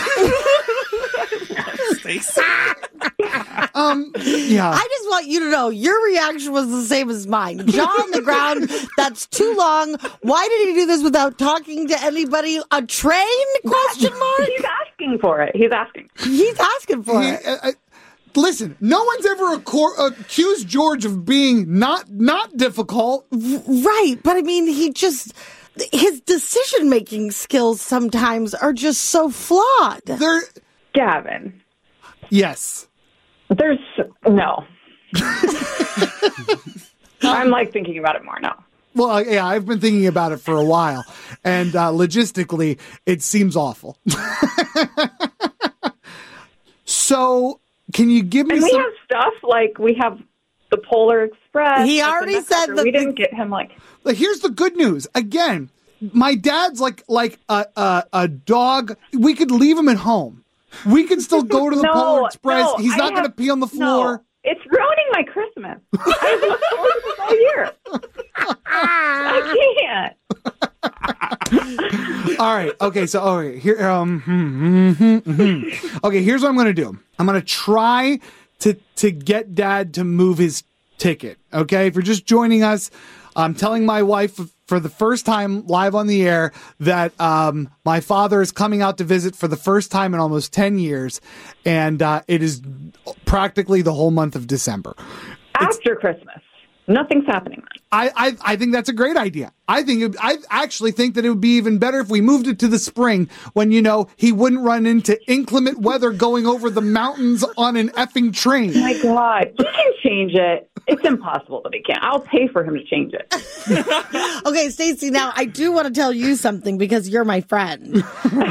Yeah. I just want you to know your reaction was the same as mine. Jaw on the ground. That's too long. Why did he do this without talking to anybody? A train? Question mark. He's asking for it. He's asking for it. Listen, no one's ever accused George of being not difficult. Right, but I mean, his decision-making skills sometimes are just so flawed. Gavin. Yes. There's no. I'm thinking about it more now. Well, yeah, I've been thinking about it for a while, and logistically, it seems awful. So, can you give me we have stuff we have the Polar Express. He already said that we didn't get him Here's the good news. Again, my dad's like a dog. We could leave him at home. We can still go to the Polar Express. He's not going to pee on the floor. No, it's ruining my Christmas. I've looked forward to this all year. I can't. All right. Okay. So, here. Okay. Here's what I'm going to do. I'm going to try to get Dad to move his ticket. Okay. If you're just joining us, I'm telling my wife for the first time live on the air that my father is coming out to visit for the first time in almost 10 years. And it is practically the whole month of December. After Christmas. Nothing's happening. I think that's a great idea. I actually think that it would be even better if we moved it to the spring when, he wouldn't run into inclement weather going over the mountains on an effing train. Oh my God. He can change it. It's impossible that he can't. I'll pay for him to change it. Okay, Stacey, now I do want to tell you something because you're my friend.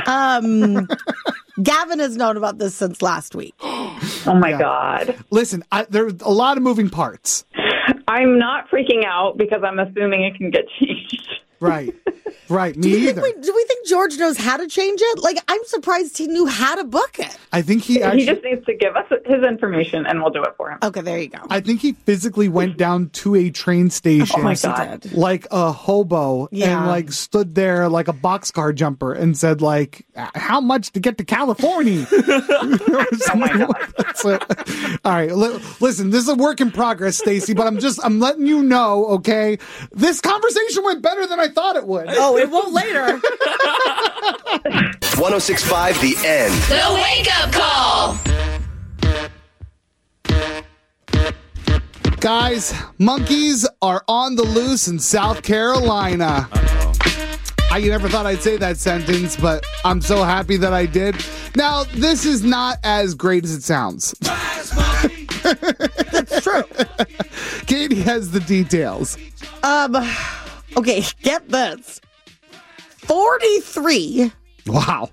Gavin has known about this since last week. Oh my God. Listen, there's a lot of moving parts. I'm not freaking out because I'm assuming it can get changed. Right. Me either. Do we think George knows how to change it? I'm surprised he knew how to book it. I think he just needs to give us his information and we'll do it for him. Okay, there you go. I think he physically went down to a train station. Oh my God. Like a hobo and stood there like a boxcar jumper and said how much to get to California? Oh my God. All right. Listen, this is a work in progress, Stacey, but I'm letting you know, okay? This conversation went better than I thought it would. Oh, it won't later. 106.5 The End. The Wake Up Call. Guys, monkeys are on the loose in South Carolina. I never thought I'd say that sentence, but I'm so happy that I did. Now, this is not as great as it sounds. That's true. Katie has the details. Okay, get this. 43. Wow.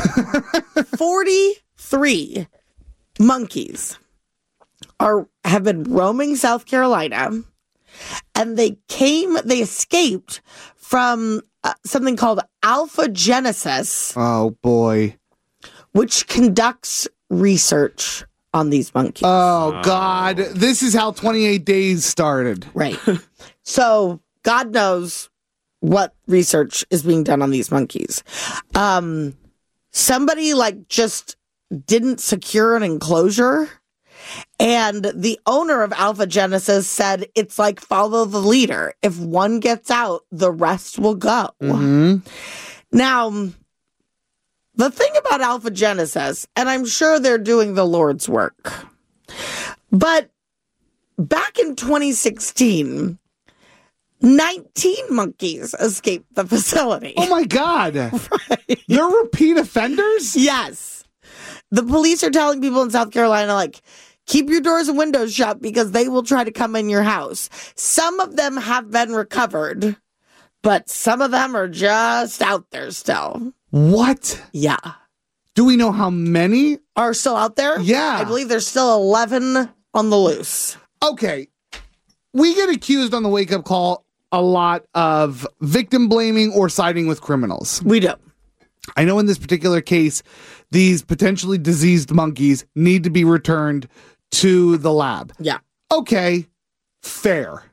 43 monkeys have been roaming South Carolina, and they escaped from something called Alpha Genesis. Oh, boy. Which conducts research on these monkeys. Oh, God. This is how 28 Days started. Right. So, God knows what research is being done on these monkeys. Somebody, just didn't secure an enclosure. And the owner of Alpha Genesis said it's like follow the leader. If one gets out, the rest will go. Mm-hmm. Now, the thing about Alpha Genesis, and I'm sure they're doing the Lord's work, but back in 2016, 19 monkeys escaped the facility. Oh, my God. Right. They're repeat offenders? Yes. The police are telling people in South Carolina, keep your doors and windows shut because they will try to come in your house. Some of them have been recovered, but some of them are just out there still. What? Yeah. Do we know how many are still out there? Yeah. I believe there's still 11 on the loose. Okay. We get accused on the Wake Up Call a lot of victim blaming or siding with criminals. We do. I know in this particular case, these potentially diseased monkeys need to be returned to the lab. Yeah. Okay, fair.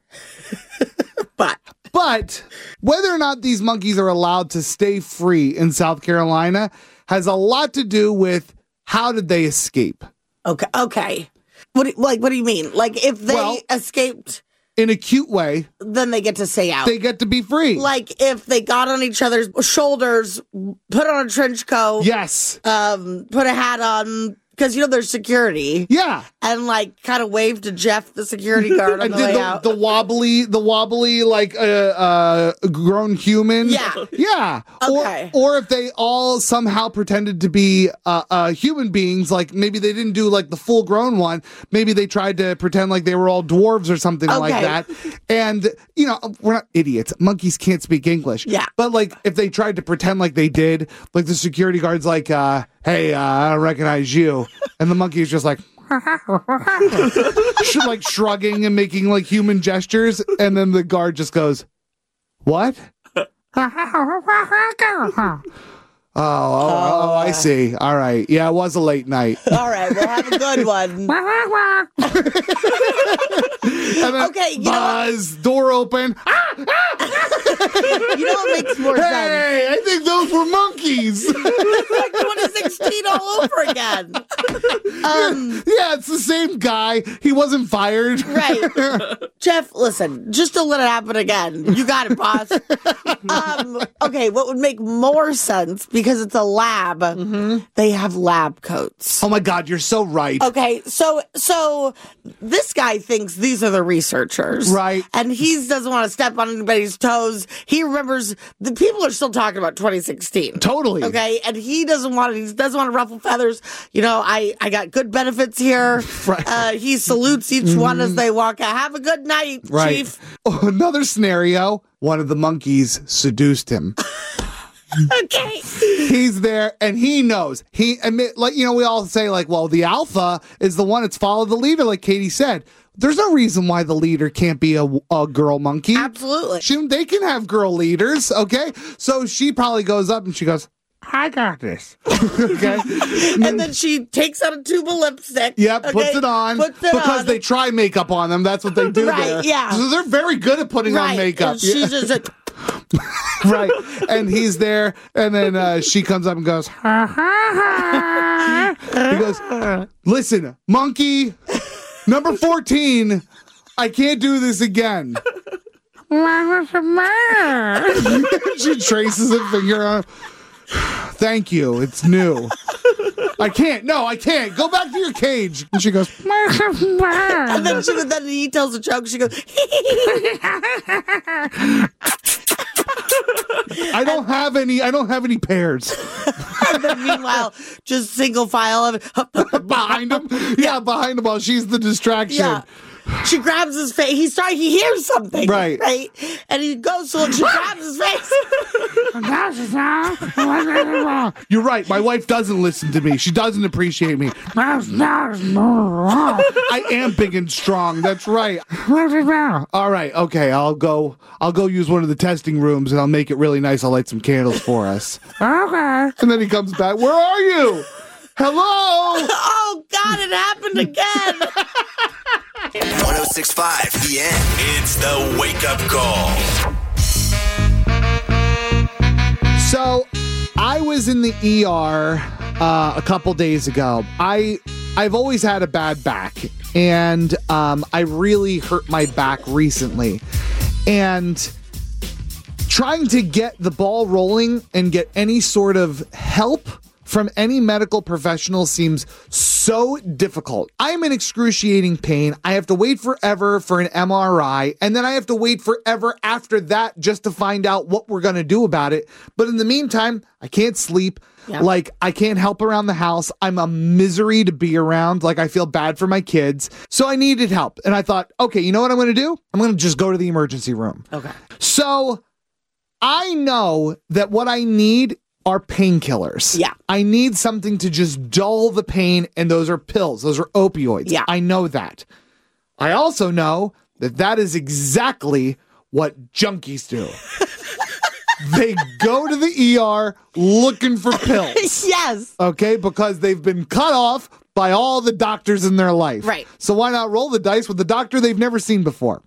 But whether or not these monkeys are allowed to stay free in South Carolina has a lot to do with how did they escape. Okay. What do you mean? If they escaped in a cute way, then they get to stay out. They get to be free. If they got on each other's shoulders, put on a trench coat. Yes. Put a hat on. Because, there's security. Yeah. And, kind of waved to Jeff, the security guard, on the way out. The wobbly, grown human. Yeah. Yeah. Okay. Or if they all somehow pretended to be human beings, maybe they didn't do, the full-grown one. Maybe they tried to pretend like they were all dwarves or something like that. And, we're not idiots. Monkeys can't speak English. Yeah. But, if they tried to pretend like they did, the security guard's hey, I don't recognize you. And the monkey is just shrugging and making human gestures. And then the guard just goes, what? Oh, I see. All right. Yeah, it was a late night. All right. We'll have a good one. Okay. Buzz, door open. You know what makes more sense? Hey, I think those were monkeys. It's like 2016 all over again. Yeah, it's the same guy. He wasn't fired. Right. Jeff, listen, just don't let it happen again. You got it, boss. Okay, what would make more sense, because it's a lab, they have lab coats. Oh my God, you're so right. Okay, so this guy thinks these are the researchers. Right. And he doesn't want to step on anybody's toes. He remembers the people are still talking about 2016. Totally. Okay, and he doesn't want to ruffle feathers. I got good benefits here. Right. He salutes each one as they walk out. Have a good night, right. Chief. Oh, another scenario. One of the monkeys seduced him. Okay. He's there and he knows. We all say the alpha is the one that's follow the leader, like Katie said. There's no reason why the leader can't be a girl monkey. Absolutely. They can have girl leaders, okay? So she probably goes up and she goes, I got this. Okay. And then she takes out a tube of lipstick. Yep, puts it on. Because they try makeup on them. That's what they do right, there. Yeah. So they're very good at putting on makeup. And she's just like... Right. And he's there. And then she comes up and goes, he goes, listen, monkey, number 14, I can't do this again. What's the matter? She traces a finger on. Thank you. It's new. I can't. No, I can't. Go back to your cage. And she goes, and then he tells a joke. She goes, I don't have any pairs. And then meanwhile, just single file of it behind him. Yeah, behind him while she's the distraction. Yeah. She grabs his face. He hears something. Right. And he goes to it. She grabs his face. You're right. My wife doesn't listen to me. She doesn't appreciate me. I am big and strong. That's right. All right. Okay. I'll go use one of the testing rooms and I'll make it really nice. I'll light some candles for us. Okay. And then he comes back. Where are you? Hello? Oh, God, it happened again. 106.5 The End. It's the Wake Up Call. So, I was in the ER a couple days ago. I've always had a bad back, and I really hurt my back recently. And trying to get the ball rolling and get any sort of help from any medical professional seems so difficult. I am in excruciating pain. I have to wait forever for an MRI, and then I have to wait forever after that just to find out what we're going to do about it. But in the meantime, I can't sleep. Yep. Like, I can't help around the house. I'm a misery to be around. Like, I feel bad for my kids. So I needed help. And I thought, okay, you know what I'm going to do? I'm going to just go to the emergency room. Okay. So I know that what I need are painkillers. Yeah. I need something to just dull the pain, and those are pills. Those are opioids. Yeah. I know that. I also know that that is exactly what junkies do. They go to the ER looking for pills. Yes. Okay, because they've been cut off by all the doctors in their life. Right. So why not roll the dice with the doctor they've never seen before?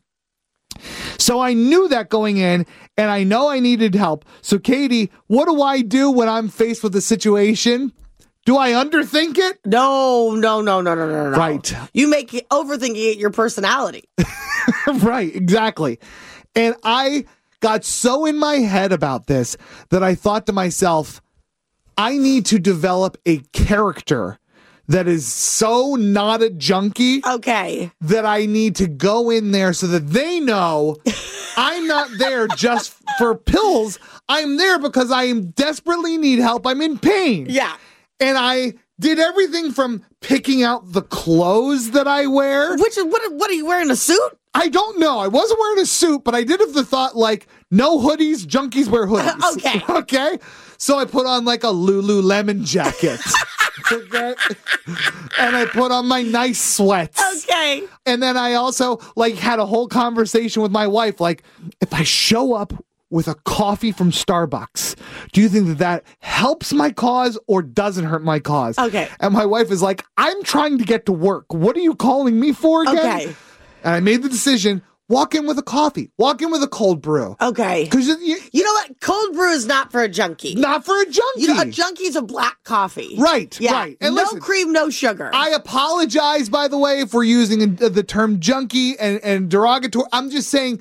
So I knew that going in, and I know I needed help. So, Katie, what do I do when I'm faced with a situation? Do I underthink it? No. Right. You make overthinking it your personality. Right, exactly. And I got so in my head about this that I thought to myself, I need to develop a character that is so not a junkie. Okay. That I need to go in there so that they know I'm not there just for pills. I'm there because I desperately need help. I'm in pain. Yeah. And I did everything from picking out the clothes that I wear. What are you wearing, a suit? I don't know. I wasn't wearing a suit, but I did have the thought, like, no hoodies, junkies wear hoodies. Okay. Okay? So I put on, like, a Lululemon jacket. Okay? And I put on my nice sweats. Okay. And then I also, like, had a whole conversation with my wife, like, if I show up with a coffee from Starbucks, do you think that helps my cause or doesn't hurt my cause? Okay. And my wife is like, I'm trying to get to work. What are you calling me for again? Okay. And I made the decision, walk in with a coffee. Walk in with a cold brew. Okay. Because you know what? Cold brew is not for a junkie. Not for a junkie. You know, a junkie's a black coffee. Right, yeah. right. And no listen, cream, no sugar. I apologize, by the way, if we're using the term junkie and derogatory. I'm just saying,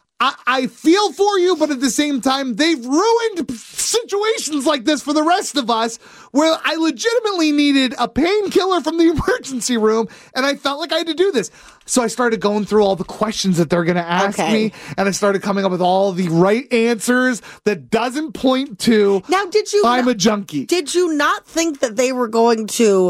I feel for you, but at the same time, they've ruined situations like this for the rest of us where I legitimately needed a painkiller from the emergency room, and I felt like I had to do this. So I started going through all the questions that they're going to ask me, and I started coming up with all the right answers that doesn't point to, now, I'm a junkie. Did you not think that they were going to...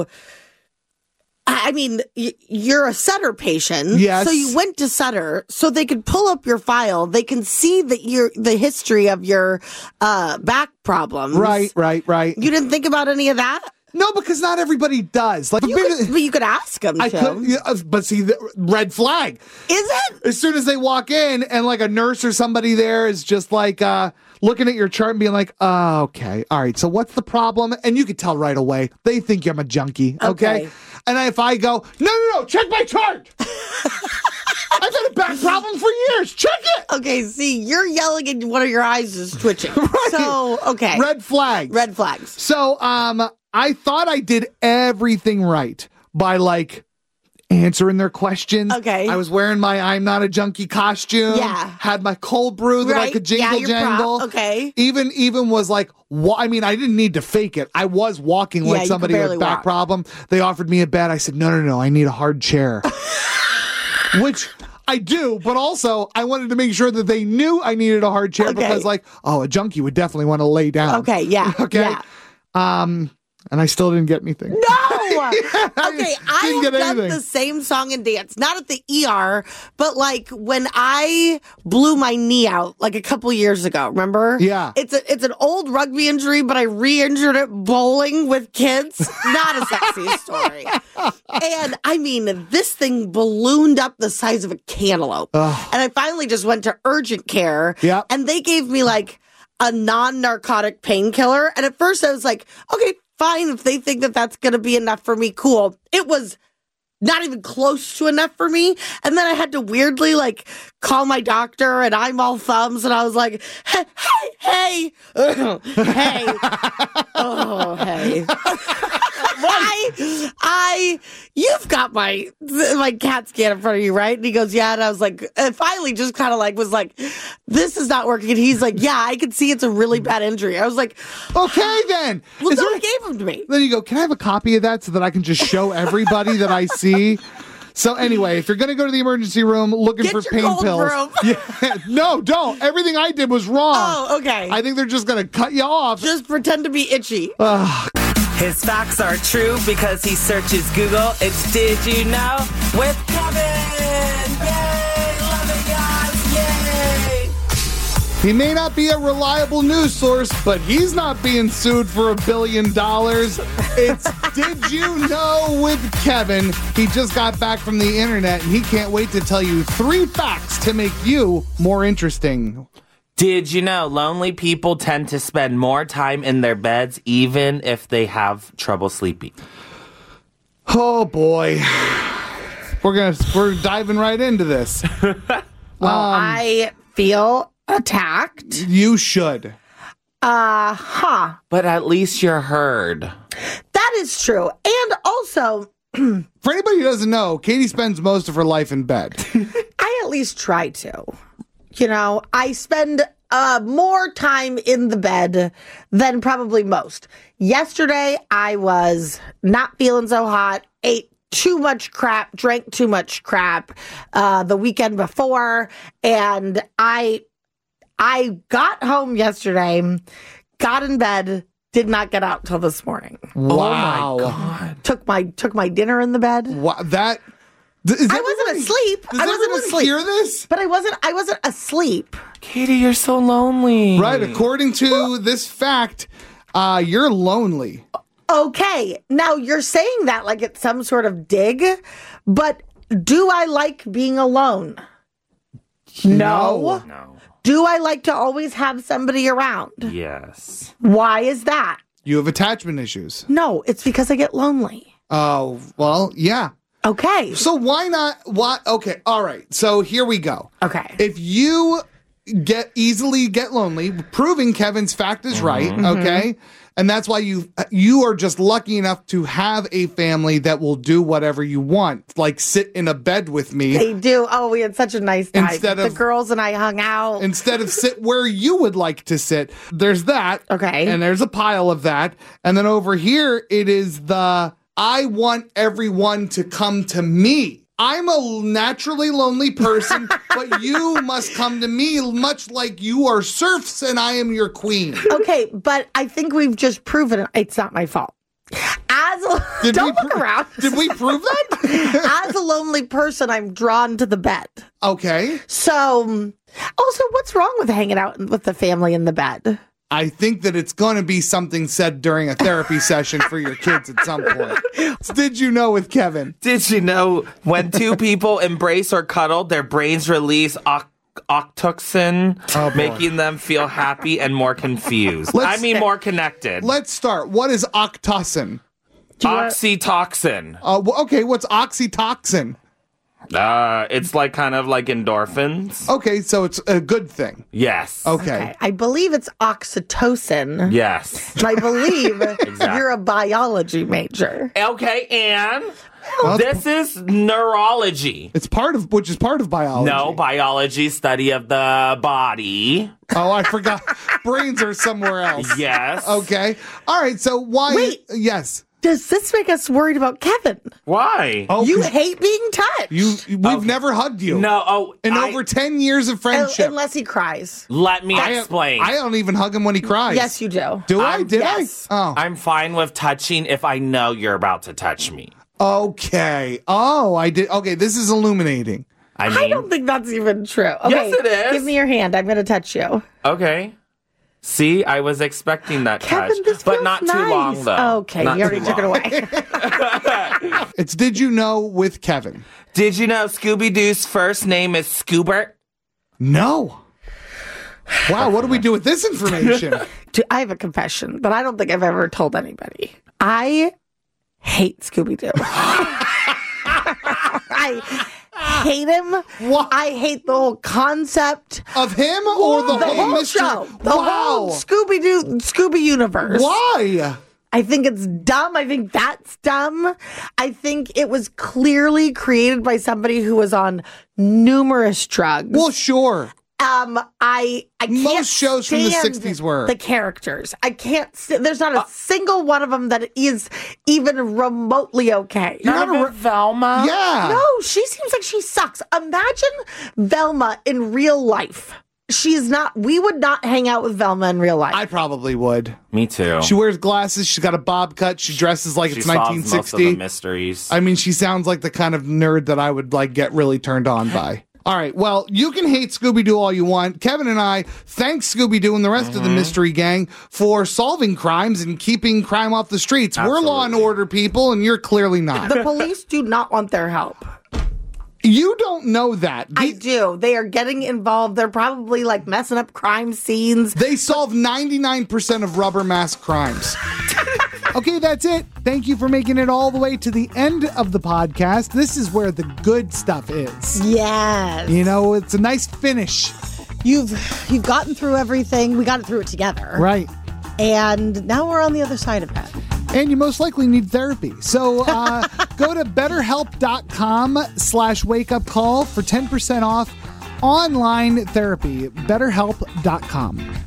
I mean, you're a Sutter patient. Yes. So you went to Sutter so they could pull up your file. They can see the history of your back problems. Right. You didn't think about any of that? No, because not everybody does. Like, but you could ask them. I could, but see, the red flag. Is it? As soon as they walk in and like a nurse or somebody there is just like looking at your chart and being like, oh, okay, all right, so what's the problem? And you could tell right away. They think I'm a junkie, okay? And if I go, no, check my chart. I've had a back problem for years. Check it. Okay, see, you're yelling and one of your eyes is twitching. Right. So, okay. Red flags. Red flags. So, I thought I did everything right by like answering their questions. Okay. I was wearing my I'm Not a Junkie costume. Yeah. Had my cold brew that I could jingle jangle. Okay. Even was like, I mean, I didn't need to fake it. I was walking like somebody with back problem. They offered me a bed. I said, no, I need a hard chair. Which I do, but also I wanted to make sure that they knew I needed a hard chair because a junkie would definitely want to lay down. Okay, yeah. Okay. Yeah. And I still didn't get anything. No! Okay, I have done the same song and dance. Not at the ER, but like when I blew my knee out like a couple years ago, remember? Yeah. It's an old rugby injury, but I re-injured it bowling with kids. Not a sexy story. And I mean, this thing ballooned up the size of a cantaloupe. Ugh. And I finally just went to urgent care. Yeah. And they gave me like a non-narcotic painkiller. And at first I was like, okay, fine, if they think that that's going to be enough for me, cool. It was not even close to enough for me. And then I had to weirdly like call my doctor and I'm all thumbs and I was like, hey, you've got my CAT scan in front of you, right? And he goes, yeah. And I was like, and finally just kind of like was like, this is not working. And he's like, yeah, I can see it's a really bad injury. I was like, okay, then. Well, no one gave them to me. Then you go, can I have a copy of that so that I can just show everybody that I see? So anyway, if you're going to go to the emergency room looking for pain pills. Yeah, no, don't. Everything I did was wrong. Oh, okay. I think they're just going to cut you off. Just pretend to be itchy. His facts are true because he searches Google. It's Did You Know with Kevin. Yay! Love it, guys. Yay! He may not be a reliable news source, but he's not being sued for $1 billion. It's Did You Know with Kevin. He just got back from the internet, and he can't wait to tell you 3 facts to make you more interesting. Did you know lonely people tend to spend more time in their beds even if they have trouble sleeping? Oh boy. We're diving right into this. I feel attacked. You should. But at least you're heard. That is true. And also, for anybody who doesn't know, Katie spends most of her life in bed. I at least try to. You know, I spend more time in the bed than probably most. Yesterday, I was not feeling so hot, ate too much crap, drank too much crap the weekend before, and I got home yesterday, got in bed, did not get out till this morning. Wow. Oh my God. Took my dinner in the bed. Wow, I wasn't asleep. Does everyone hear this? But I wasn't asleep. Katie, you're so lonely. Right, according to this fact, you're lonely. Okay, now you're saying that like it's some sort of dig, but do I like being alone? No. Do I like to always have somebody around? Yes. Why is that? You have attachment issues. No, it's because I get lonely. Oh, well, yeah. Okay. So why not? Okay, all right. So here we go. Okay. If you easily get lonely, proving Kevin's fact is right, okay? And that's why you are just lucky enough to have a family that will do whatever you want, like sit in a bed with me. They do. Oh, we had such a nice time. The girls and I hung out. Instead of sit where you would like to sit. There's that. Okay. And there's a pile of that. And then over here, it is I want everyone to come to me. I'm a naturally lonely person, but you must come to me much like you are serfs and I am your queen. Okay, but I think we've just proven it's not my fault. Don't look around. Did we prove that? As a lonely person, I'm drawn to the bed. Okay. So, also, what's wrong with hanging out with the family in the bed? I think that it's going to be something said during a therapy session for your kids at some point. Did you know with Kevin? Did you know when 2 people embrace or cuddle, their brains release oxytocin, making them feel happy and more confused? More connected. Let's start. What is oxytocin? Oxytocin. Okay, what's oxytocin? It's like kind of like endorphins. Okay, so it's a good thing. Yes. Okay. I believe it's oxytocin. Yes. I believe you're a biology major. Okay, and This is neurology. Which is part of biology. No, biology, study of the body. Oh, I forgot. Brains are somewhere else. Yes. Okay. All right. So why? Wait. Yes. Does this make us worried about Kevin? Why? Oh, you hate being touched. We've never hugged you. No. In over 10 years of friendship. Unless he cries. Let me explain. I don't even hug him when he cries. Yes, you do. Do I? Did yes. I? Oh. I'm fine with touching if I know you're about to touch me. Okay. Oh, I did. Okay, this is illuminating. I don't think that's even true. Okay, yes, it is. Give me your hand. I'm going to touch you. Okay. See, I was expecting that Kevin, touch, this but feels not nice. too long, though. Okay, not you already too took it long. away. It's Did You Know with Kevin. Did you know Scooby-Doo's first name is Scoobert? No. Wow, what do we do with this information? I have a confession that I don't think I've ever told anybody. I hate Scooby-Doo. I hate him. What? I hate the whole concept of him or the whole mystery? show. The whole Scooby universe. Why? I think it's dumb. I think that's dumb. I think it was clearly created by somebody who was on numerous drugs. Well, sure. I can't Most shows from the stand 60s were. the characters. I can't. There's not a single one of them that is even remotely okay. Not a Velma? Yeah. No, she seems like she sucks. Imagine Velma in real life. She's not. We would not hang out with Velma in real life. I probably would. Me too. She wears glasses. She's got a bob cut. She dresses like She it's solves 1960. most of the mysteries. I mean, she sounds like the kind of nerd that I would get really turned on by. All right, well, you can hate Scooby-Doo all you want. Kevin and I thank Scooby-Doo and the rest of the Mystery Gang for solving crimes and keeping crime off the streets. Absolutely. We're law and order people, and you're clearly not. The police do not want their help. You don't know that. I do. They are getting involved. They're probably messing up crime scenes. They solve 99% of rubber mask crimes. Okay, that's it. Thank you for making it all the way to the end of the podcast. This is where the good stuff is. Yes. You know, it's a nice finish. You've gotten through everything. We got through it together. Right. And now we're on the other side of it. And you most likely need therapy. So go to betterhelp.com/wakeupcall for 10% off online therapy. betterhelp.com.